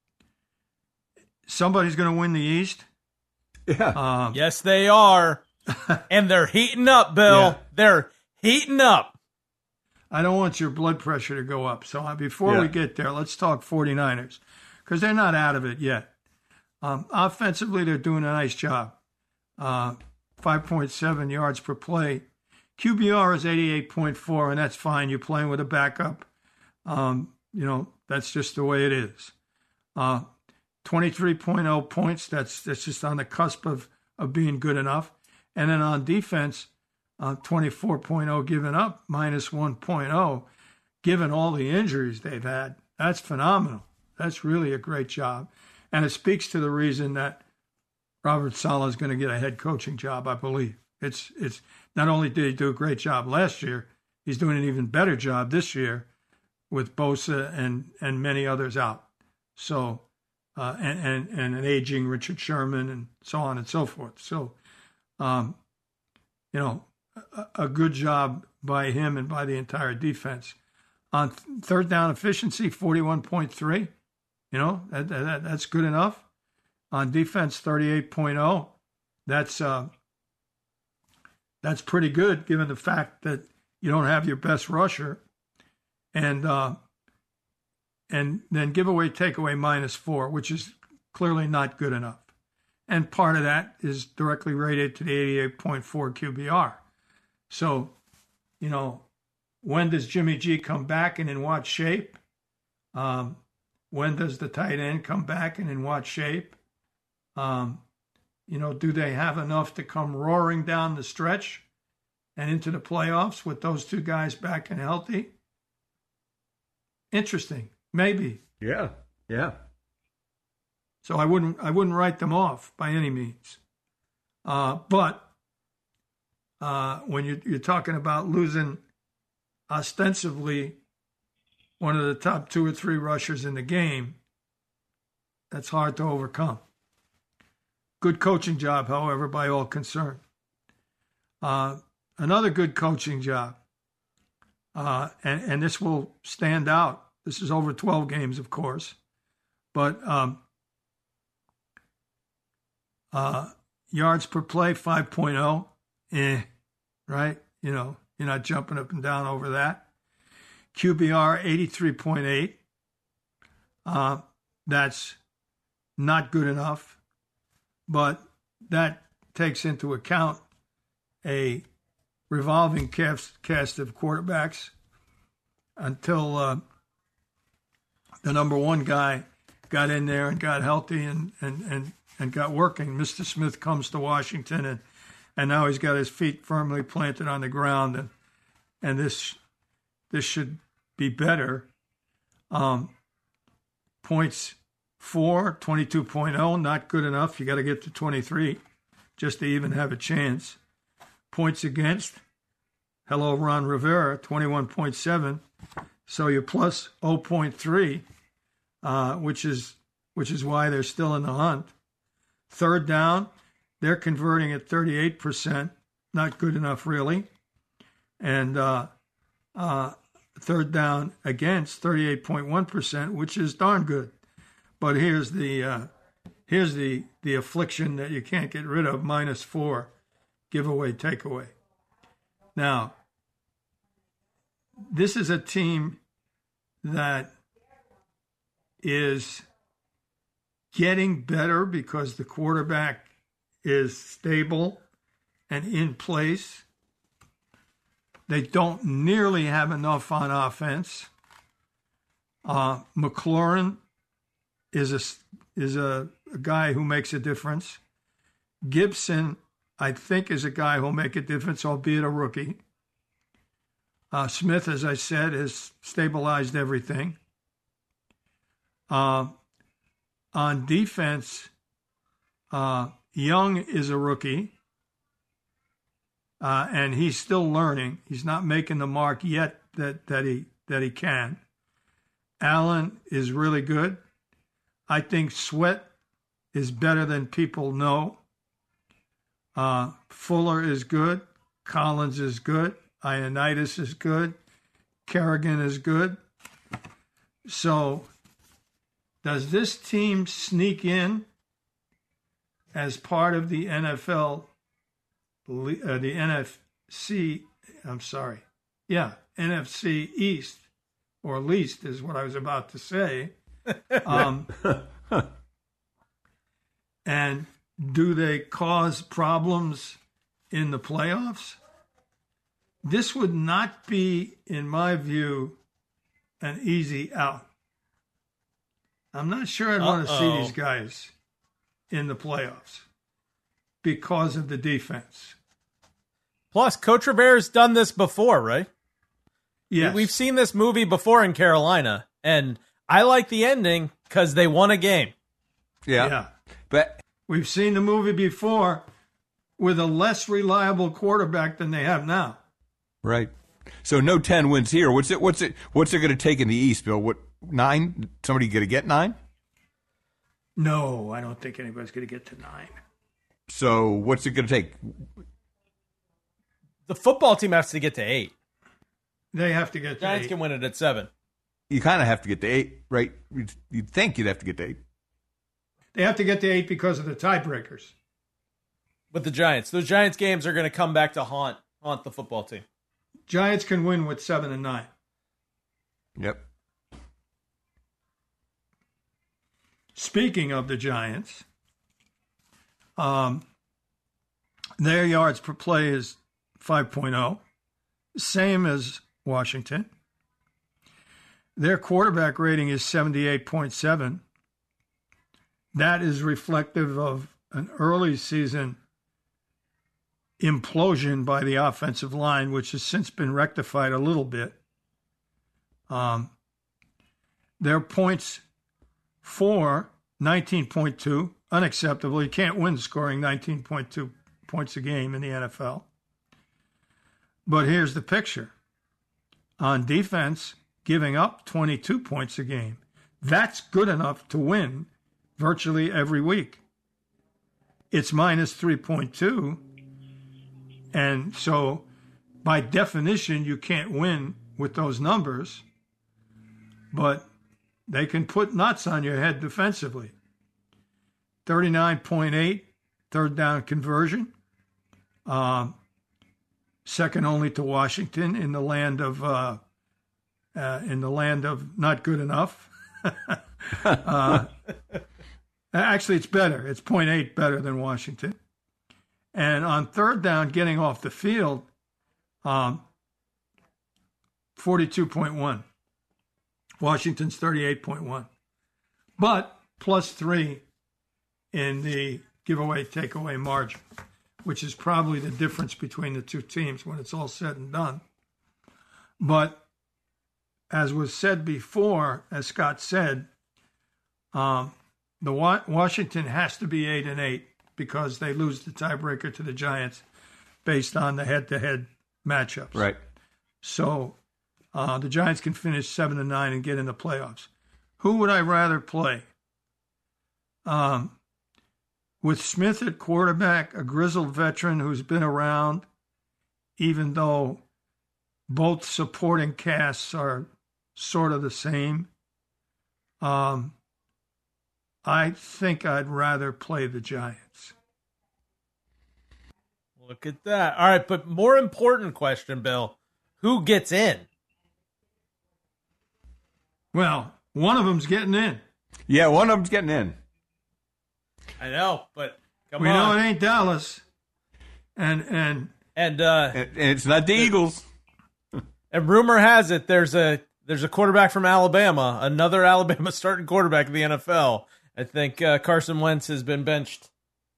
somebody's going to win the East. Yeah. Um, yes, they are. And they're heating up, Bill. Yeah. They're heating up. I don't want your blood pressure to go up. So uh, before Yeah. we get there, let's talk 49ers because they're not out of it yet. Um, offensively, they're doing a nice job. Uh, five point seven yards per play. Q B R is eighty-eight point four, and that's fine. You're playing with a backup. Um, you know, that's just the way it is. Uh, twenty-three point oh points, that's that's just on the cusp of, of being good enough. And then on defense, uh, twenty-four point oh given up, minus one point oh, given all the injuries they've had. That's phenomenal. That's really a great job. And it speaks to the reason that Robert Saleh is going to get a head coaching job, I believe. It's it's not only did he do a great job last year, he's doing an even better job this year with Bosa and, and many others out. So, uh, and, and, and an aging Richard Sherman and so on and so forth. So, um, you know, a, a good job by him and by the entire defense. On th- third down efficiency, forty-one point three. You know, that, that that's good enough. On defense, thirty-eight point oh. That's uh, that's pretty good given the fact that you don't have your best rusher. And uh, and then giveaway, takeaway minus four, which is clearly not good enough. And part of that is directly rated to the eighty-eight point four Q B R. So, you know, when does Jimmy G come back and in what shape? Um, when does the tight end come back and in what shape? Um, you know, do they have enough to come roaring down the stretch and into the playoffs with those two guys back and healthy? Interesting. Maybe. Yeah. Yeah. So I wouldn't I wouldn't write them off by any means. Uh, but uh, when you're, you're talking about losing ostensibly one of the top two or three rushers in the game, that's hard to overcome. Good coaching job, however, by all concerned. Uh, another good coaching job, uh, and, and this will stand out. This is over twelve games, of course, but um, uh, yards per play, five point oh, eh, right? You know, you're not jumping up and down over that. Q B R, eighty-three point eight. Uh, that's not good enough, but that takes into account a revolving cast, cast of quarterbacks until uh, the number one guy got in there and got healthy and, and, and, and got working. Mister Smith comes to Washington, and, and now he's got his feet firmly planted on the ground, and and this this should be better. Um, points for twenty-two point oh, not good enough. You got to get to twenty-three just to even have a chance. Points against, hello, Ron Rivera, twenty-one point seven. So you're plus zero point three, uh, which is which is why they're still in the hunt. Third down, they're converting at thirty-eight percent, not good enough really. And uh, uh, third down against, thirty-eight point one percent, which is darn good. But here's the uh, here's the the affliction that you can't get rid of, minus four, giveaway, takeaway. Now, this is a team that is getting better because the quarterback is stable and in place. They don't nearly have enough on offense. Uh, McLaurin is a is a, a guy who makes a difference. Gibson, I think, is a guy who'll make a difference, albeit a rookie. Uh, Smith, as I said, has stabilized everything. Uh, on defense, uh, Young is a rookie, uh, and he's still learning. He's not making the mark yet that, that he that he can. Allen is really good. I think Sweat is better than people know. Uh, Fuller is good. Collins is good. Ioannidis is good. Kerrigan is good. So, does this team sneak in as part of the N F L, uh, the N F C, I'm sorry, yeah, N F C East, or least is what I was about to say. Um, and do they cause problems in the playoffs? This would not be, in my view, an easy out. I'm not sure I'd want to see these guys in the playoffs because of the defense. Plus, Coach Rivero's done this before, right? Yes. We've seen this movie before in Carolina, and I like the ending because they won a game. Yeah. Yeah. But we've seen the movie before with a less reliable quarterback than they have now. right. So no ten wins here. What's it? What's it? What's it going to take in the East, Bill? What nine? Somebody going to get nine? No, I don't think anybody's going to get to nine. So what's it going to take? The football team has to get to eight. They have to get to Giants eight. can win it at seven. You kind of have to get to eight, right? You'd, you'd think you'd have to get to eight. They have to get to eight because of the tiebreakers. With the Giants. Those Giants games are going to come back to haunt haunt the football team. Giants can win with seven and nine. Yep. Speaking of the Giants, um, their yards per play is five point oh, same as Washington. Their quarterback rating is seventy-eight point seven. That is reflective of an early season implosion by the offensive line, which has since been rectified a little bit. Um, their points for nineteen point two, unacceptable. You can't win scoring nineteen point two points a game in the N F L. But here's the picture. On defense, giving up twenty-two points a game. That's good enough to win virtually every week. It's minus three point two. And so, by definition, you can't win with those numbers. But they can put knots on your head defensively. thirty-nine point eight third down conversion. Um, second only to Washington in the land of uh, uh, in the land of not good enough. uh, actually, it's better. It's point eight better than Washington. And on third down, getting off the field, um, forty-two point one. Washington's thirty-eight point one. But plus three in the giveaway takeaway margin, which is probably the difference between the two teams when it's all said and done. But as was said before, as Scott said, um, the Wa- Washington has to be eight and eight because they lose the tiebreaker to the Giants based on the head-to-head matchups. Right. So uh, the Giants can finish seven and nine and get in the playoffs. Who would I rather play? Um, with Smith at quarterback, a grizzled veteran who's been around, even though both supporting casts are sort of the same. Um, I think I'd rather play the Giants. Look at that. All right, but more important question, Bill. Who gets in? Well, one of them's getting in. Yeah, one of them's getting in. I know, but come we on. know it ain't Dallas. And and And uh And, and it's not the Eagles. and rumor has it there's a there's a quarterback from Alabama, another Alabama starting quarterback in the N F L. I think uh, Carson Wentz has been benched.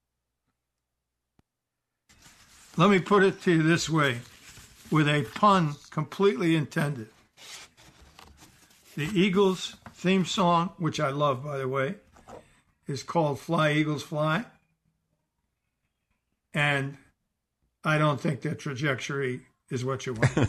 let me put it to you this way, with a pun completely intended. The Eagles theme song, which I love, by the way, is called Fly, Eagles, Fly. And I don't think their trajectory is what you want.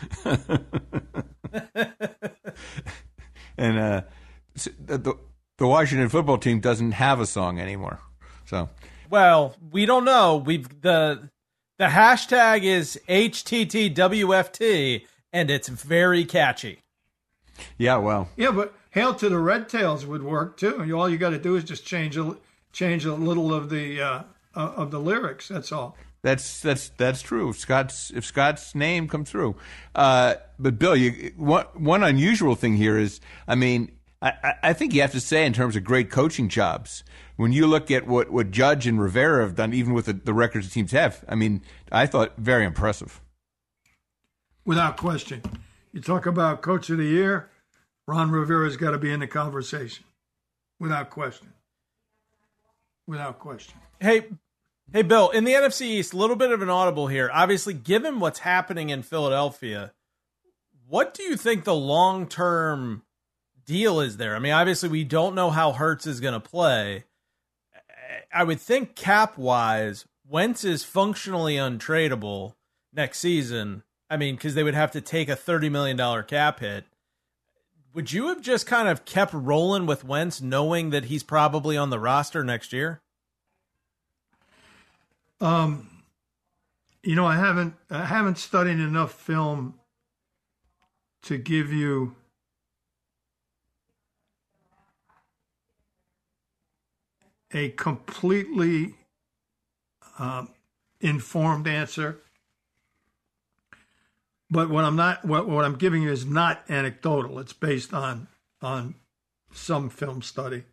And uh, the, the Washington football team doesn't have a song anymore. So Well, we don't know. We've the the hashtag is H T T W F T, and it's very catchy. Yeah, well. Yeah, but Hail to the Red Tails would work too. All you got to do is just change a change a little of the uh, of the lyrics. That's all. That's that's that's true. If Scott's if Scott's name comes through, uh, but Bill, you one one unusual thing here is, I mean, I, I think you have to say in terms of great coaching jobs, when you look at what, what Judge and Rivera have done, even with the, the records the teams have, I mean, I thought very impressive. Without question. You talk about Coach of the Year, Ron Rivera's got to be in the conversation. Without question. Without question. Hey, hey, Bill, in the N F C East, a little bit of an audible here. Obviously, given what's happening in Philadelphia, what do you think the long-term deal is there? I mean, obviously, we don't know how Hurts is going to play. I would think cap-wise, Wentz is functionally untradeable next season. I mean, because they would have to take a thirty million dollars cap hit. Would you have just kind of kept rolling with Wentz knowing that he's probably on the roster next year? Um, you know, I haven't I haven't studied enough film to give you a completely um, informed answer. But what I'm not, what, what I'm giving you is not anecdotal. It's based on on some film study.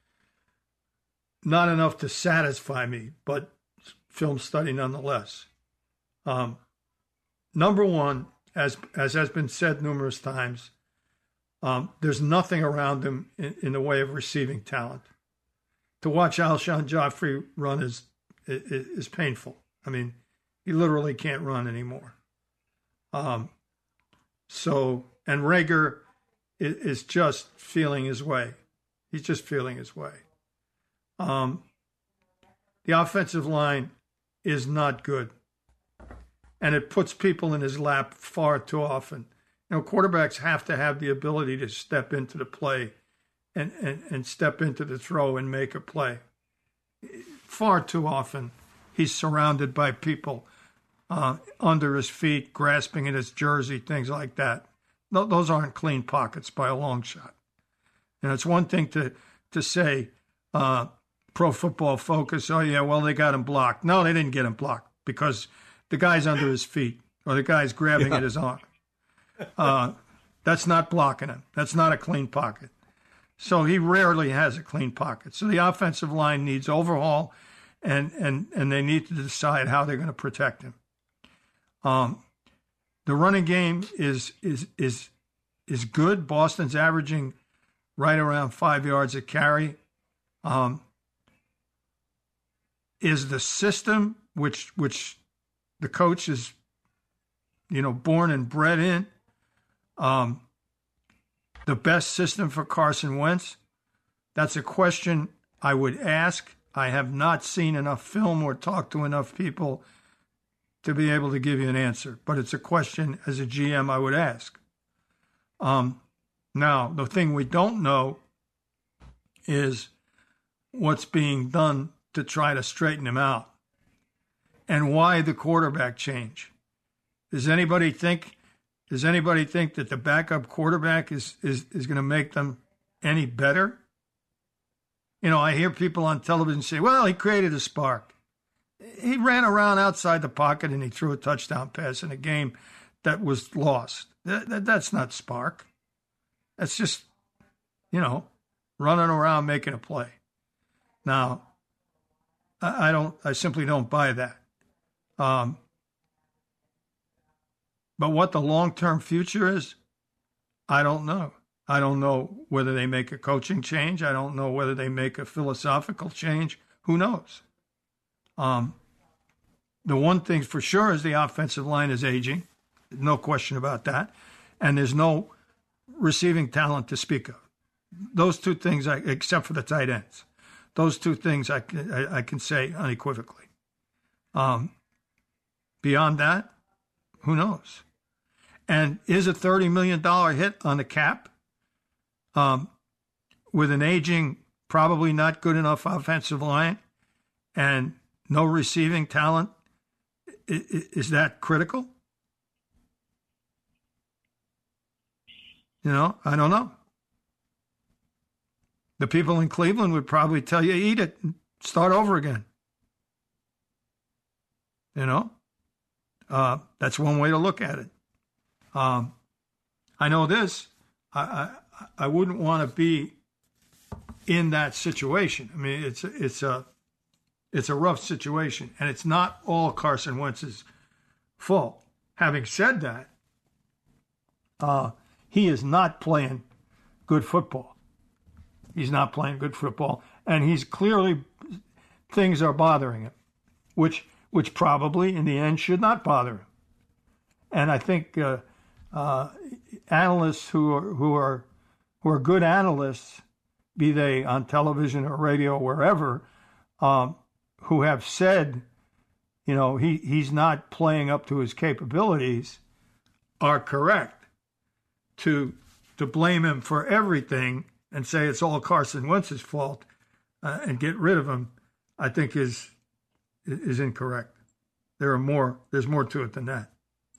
Not enough to satisfy me, but film study nonetheless. Um, number one, as as has been said numerous times, um, there's nothing around him in, in the way of receiving talent. To watch Alshon Jeffrey run is, is is painful. I mean, he literally can't run anymore. Um, so, and Rager is, is just feeling his way. He's just feeling his way. Um, the offensive line is not good, and it puts people in his lap far too often. You know, quarterbacks have to have the ability to step into the play and, and, and step into the throw and make a play. Far too often, he's surrounded by people Uh, under his feet, grasping at his jersey, things like that. No, those aren't clean pockets by a long shot. And it's one thing to to say, uh, Pro Football Focus, oh, yeah, well, they got him blocked. No, they didn't get him blocked because the guy's under his feet or the guy's grabbing yeah. at his arm. Uh, that's not blocking him. That's not a clean pocket. So he rarely has a clean pocket. So the offensive line needs overhaul, and, and, and they need to decide how they're going to protect him. Um, the running game is is is is good. Boston's averaging right around five yards a carry. Um, is the system which which the coach is, you know, born and bred in, um, the best system for Carson Wentz? That's a question I would ask. I have not seen enough film or talked to enough people to be able to give you an answer, but it's a question as a G M I would ask. Um, now, the thing we don't know is what's being done to try to straighten him out and why the quarterback change. Does anybody think, does anybody think that the backup quarterback is, is, is going to make them any better? You know, I hear people on television say, well, he created a spark. He ran around outside the pocket and he threw a touchdown pass in a game that was lost. That, that, that's not spark. That's just, you know, running around making a play. Now, I, I don't. I simply don't buy that. Um, but what the long-term future is, I don't know. I don't know whether they make a coaching change. I don't know whether they make a philosophical change. Who knows? Um, the one thing for sure is the offensive line is aging. No question about that. And there's no receiving talent to speak of. Those two things, I, except for the tight ends, those two things I, I, I can say unequivocally. Um, beyond that, who knows? And is a thirty million dollars hit on the cap um, with an aging, probably not good enough offensive line and no receiving talent, is that critical? You know, I don't know. The people in Cleveland would probably tell you, eat it and start over again. You know, uh, that's one way to look at it. Um, I know this. I, I I wouldn't want to be in that situation. I mean, it's it's a it's a rough situation, and it's not all Carson Wentz's fault. Having said that, uh, he is not playing good football. He's not playing good football, and he's clearly things are bothering him, which which probably in the end should not bother him. And I think uh, uh, analysts who are who are who are good analysts, be they on television or radio or wherever, um, who have said, you know, he, he's not playing up to his capabilities, are correct to to blame him for everything and say it's all Carson Wentz's fault uh, and get rid of him, I think is is incorrect. There are more. There's more to it than that.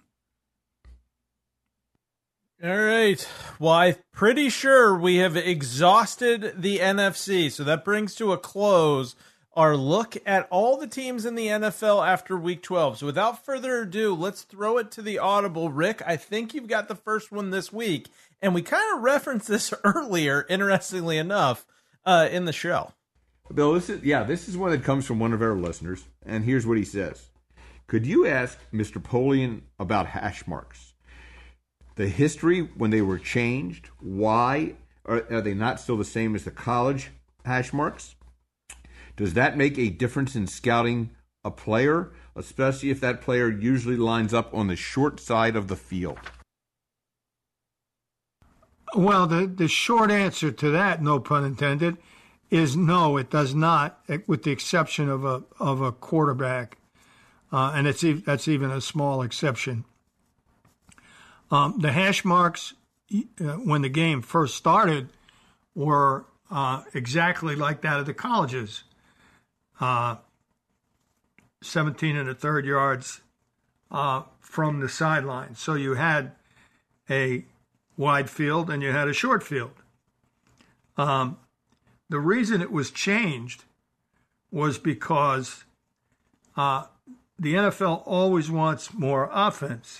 All right. Well, I'm pretty sure we have exhausted the N F C, so that brings to a close our look at all the teams in the N F L after Week twelve. So without further ado, let's throw it to the audible. Rick, I think you've got the first one this week, and we kind of referenced this earlier, interestingly enough, uh, in the show. Bill, this is, yeah, this is one that comes from one of our listeners, and here's what he says. Could you ask Mister Polian about hash marks? The history when they were changed, why are, are they not still the same as the college hash marks? Does that make a difference in scouting a player, especially if that player usually lines up on the short side of the field? Well, the, the short answer to that, no pun intended, is no, it does not, with the exception of a of a quarterback, uh, and it's that's even a small exception. Um, the hash marks, uh, when the game first started, were uh, exactly like that of the colleges. Uh, seventeen and a third yards uh, from the sideline. So you had a wide field and you had a short field. Um, the reason it was changed was because uh, the N F L always wants more offense.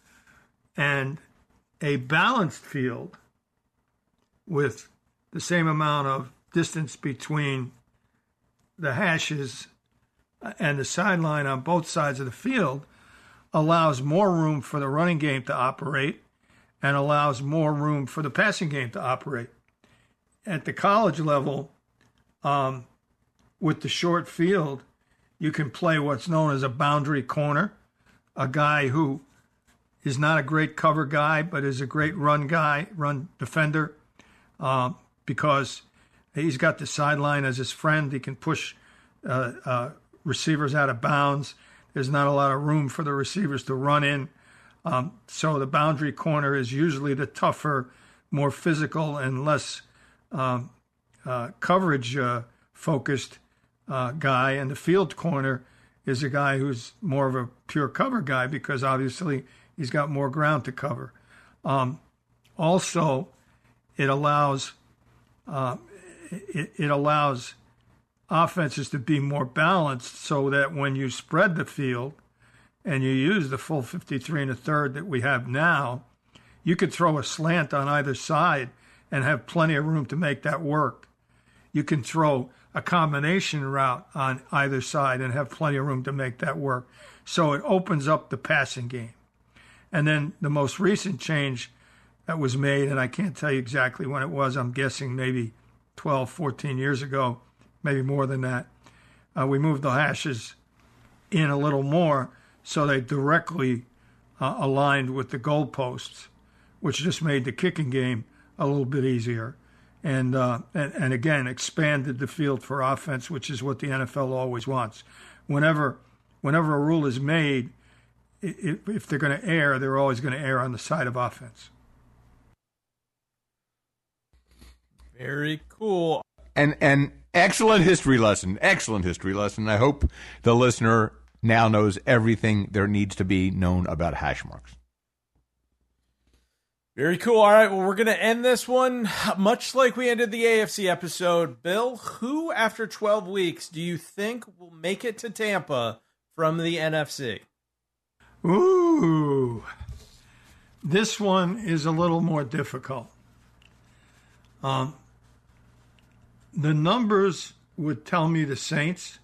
And a balanced field with the same amount of distance between the hashes and the sideline on both sides of the field allows more room for the running game to operate and allows more room for the passing game to operate. At the college level, um, with the short field, you can play what's known as a boundary corner, a guy who is not a great cover guy, but is a great run guy, run defender, uh, because he's got the sideline as his friend. He can push uh, uh, receivers out of bounds. There's not a lot of room for the receivers to run in. Um, so the boundary corner is usually the tougher, more physical, and less um, uh, coverage-focused uh, uh, guy. And the field corner is a guy who's more of a pure cover guy because obviously he's got more ground to cover. Um, also, it allows uh, it, it allows offenses to be more balanced so that when you spread the field and you use the full fifty-three and a third that we have now, you could throw a slant on either side and have plenty of room to make that work. You can throw a combination route on either side and have plenty of room to make that work. So it opens up the passing game. And then the most recent change that was made, and I can't tell you exactly when it was, I'm guessing maybe twelve, fourteen years ago, maybe more than that, uh, we moved the hashes in a little more so they directly uh, aligned with the goalposts, which just made the kicking game a little bit easier. And, uh, and, and again, expanded the field for offense, which is what the N F L always wants. Whenever, whenever a rule is made, if they're going to err, they're always going to err on the side of offense. Very cool. And and Excellent history lesson. Excellent history lesson. I hope the listener now knows everything there needs to be known about hash marks. Very cool. All right, well, we're going to end this one much like we ended the A F C episode. Bill, who after twelve weeks do you think will make it to Tampa from the N F C? Ooh, this one is a little more difficult. Um, the numbers would tell me the Saints,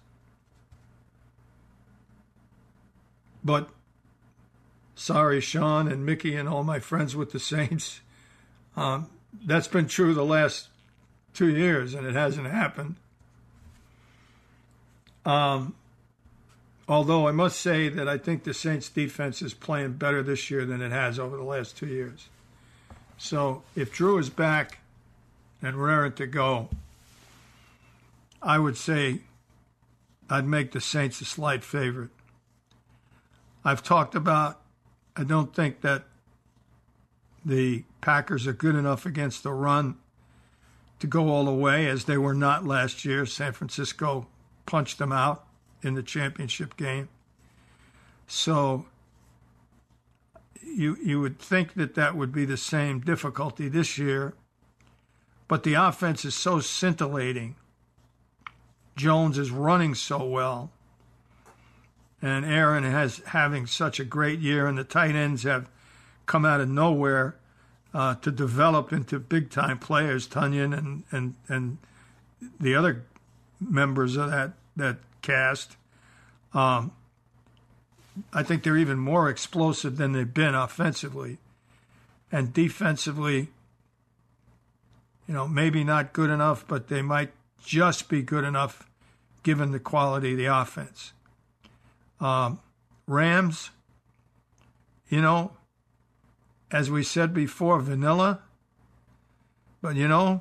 but sorry, Sean and Mickey and all my friends with the Saints. Um, that's been true the last two years, and it hasn't happened. Um, although I must say that I think the Saints defense is playing better this year than it has over the last two years. So if Drew is back and raring to go, I would say I'd make the Saints a slight favorite. I've talked about, I don't think that the Packers are good enough against the run to go all the way, as they were not last year. San Francisco punched them out in the championship game. So you you would think that that would be the same difficulty this year, but the offense is so scintillating. Jones is running so well, and Aaron has having such a great year, and the tight ends have come out of nowhere uh, to develop into big-time players, Tunyon and, and, and the other members of that, that cast. Um, I think they're even more explosive than they've been offensively. And defensively, you know, maybe not good enough, but they might just be good enough given the quality of the offense. Um, Rams, you know, as we said before, vanilla. But, you know,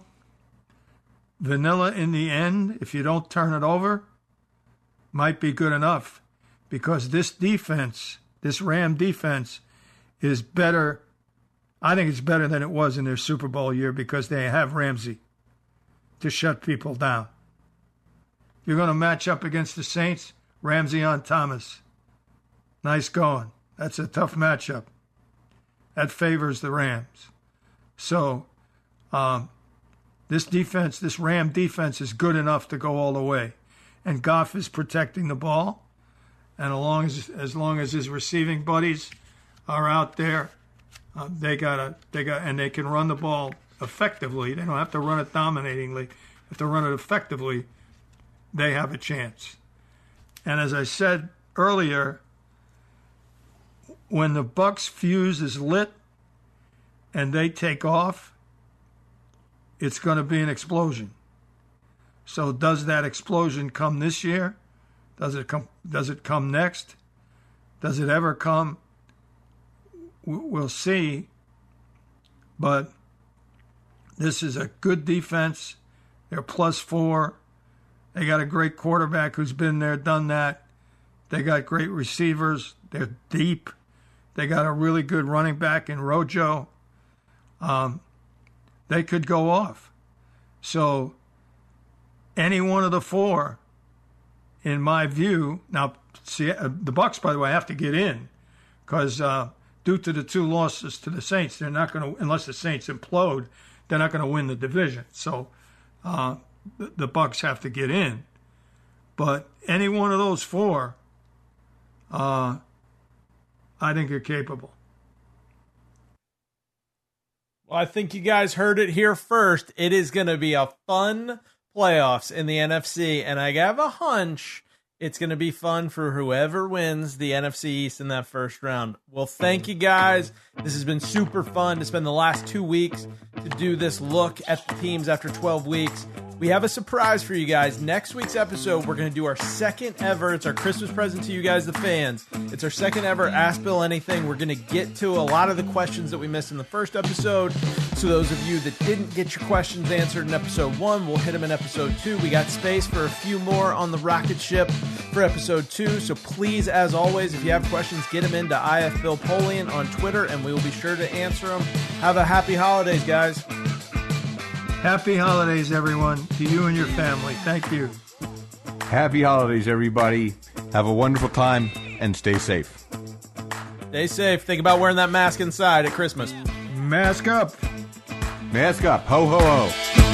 vanilla in the end, if you don't turn it over, might be good enough. Because this defense, this Ram defense, is better. I think it's better than it was in their Super Bowl year because they have Ramsey to shut people down. You're going to match up against the Saints, Ramsey on Thomas. Nice going. That's a tough matchup. That favors the Rams. So um, this defense, this Ram defense is good enough to go all the way. And Goff is protecting the ball. And as long as, as long as his receiving buddies are out there, uh, they gotta they got and they can run the ball effectively. They don't have to run it dominatingly. If they run it effectively, they have a chance. And as I said earlier, when the Bucs fuse is lit and they take off, it's going to be an explosion. So does that explosion come this year? Does it come? Does it come next? Does it ever come? We'll see. But this is a good defense. They're plus four. They got a great quarterback who's been there, done that. They got great receivers. They're deep. They got a really good running back in Rojo. Um, they could go off. So any one of the four, in my view, now see, uh, the Bucs, by the way, have to get in because uh, due to the two losses to the Saints, they're not going to, unless the Saints implode, they're not going to win the division. So uh, the, the Bucs have to get in. But any one of those four, uh, I think are capable. Well, I think you guys heard it here first. It is going to be a fun playoffs in the N F C, and I have a hunch it's going to be fun for whoever wins the N F C East in that first round. Well, thank you guys. This has been super fun to spend the last two weeks to do this look at the teams after twelve weeks. We have a surprise for you guys. Next week's episode, we're going to do our second ever. It's our Christmas present to you guys, the fans. It's our second ever Ask Bill Anything. We're going to get to a lot of the questions that we missed in the first episode. So those of you that didn't get your questions answered in episode one, we'll hit them in episode two. We got space for a few more on the rocket ship for episode two. So please, as always, if you have questions, get them into I F Bill Polian on Twitter, and we will be sure to answer them. Have a happy holidays, guys. Happy holidays, everyone, to you and your family. Thank you. Happy holidays, everybody. Have a wonderful time and stay safe. Stay safe. Think about wearing that mask inside at Christmas. Mask up. Mask up. Ho, ho, ho.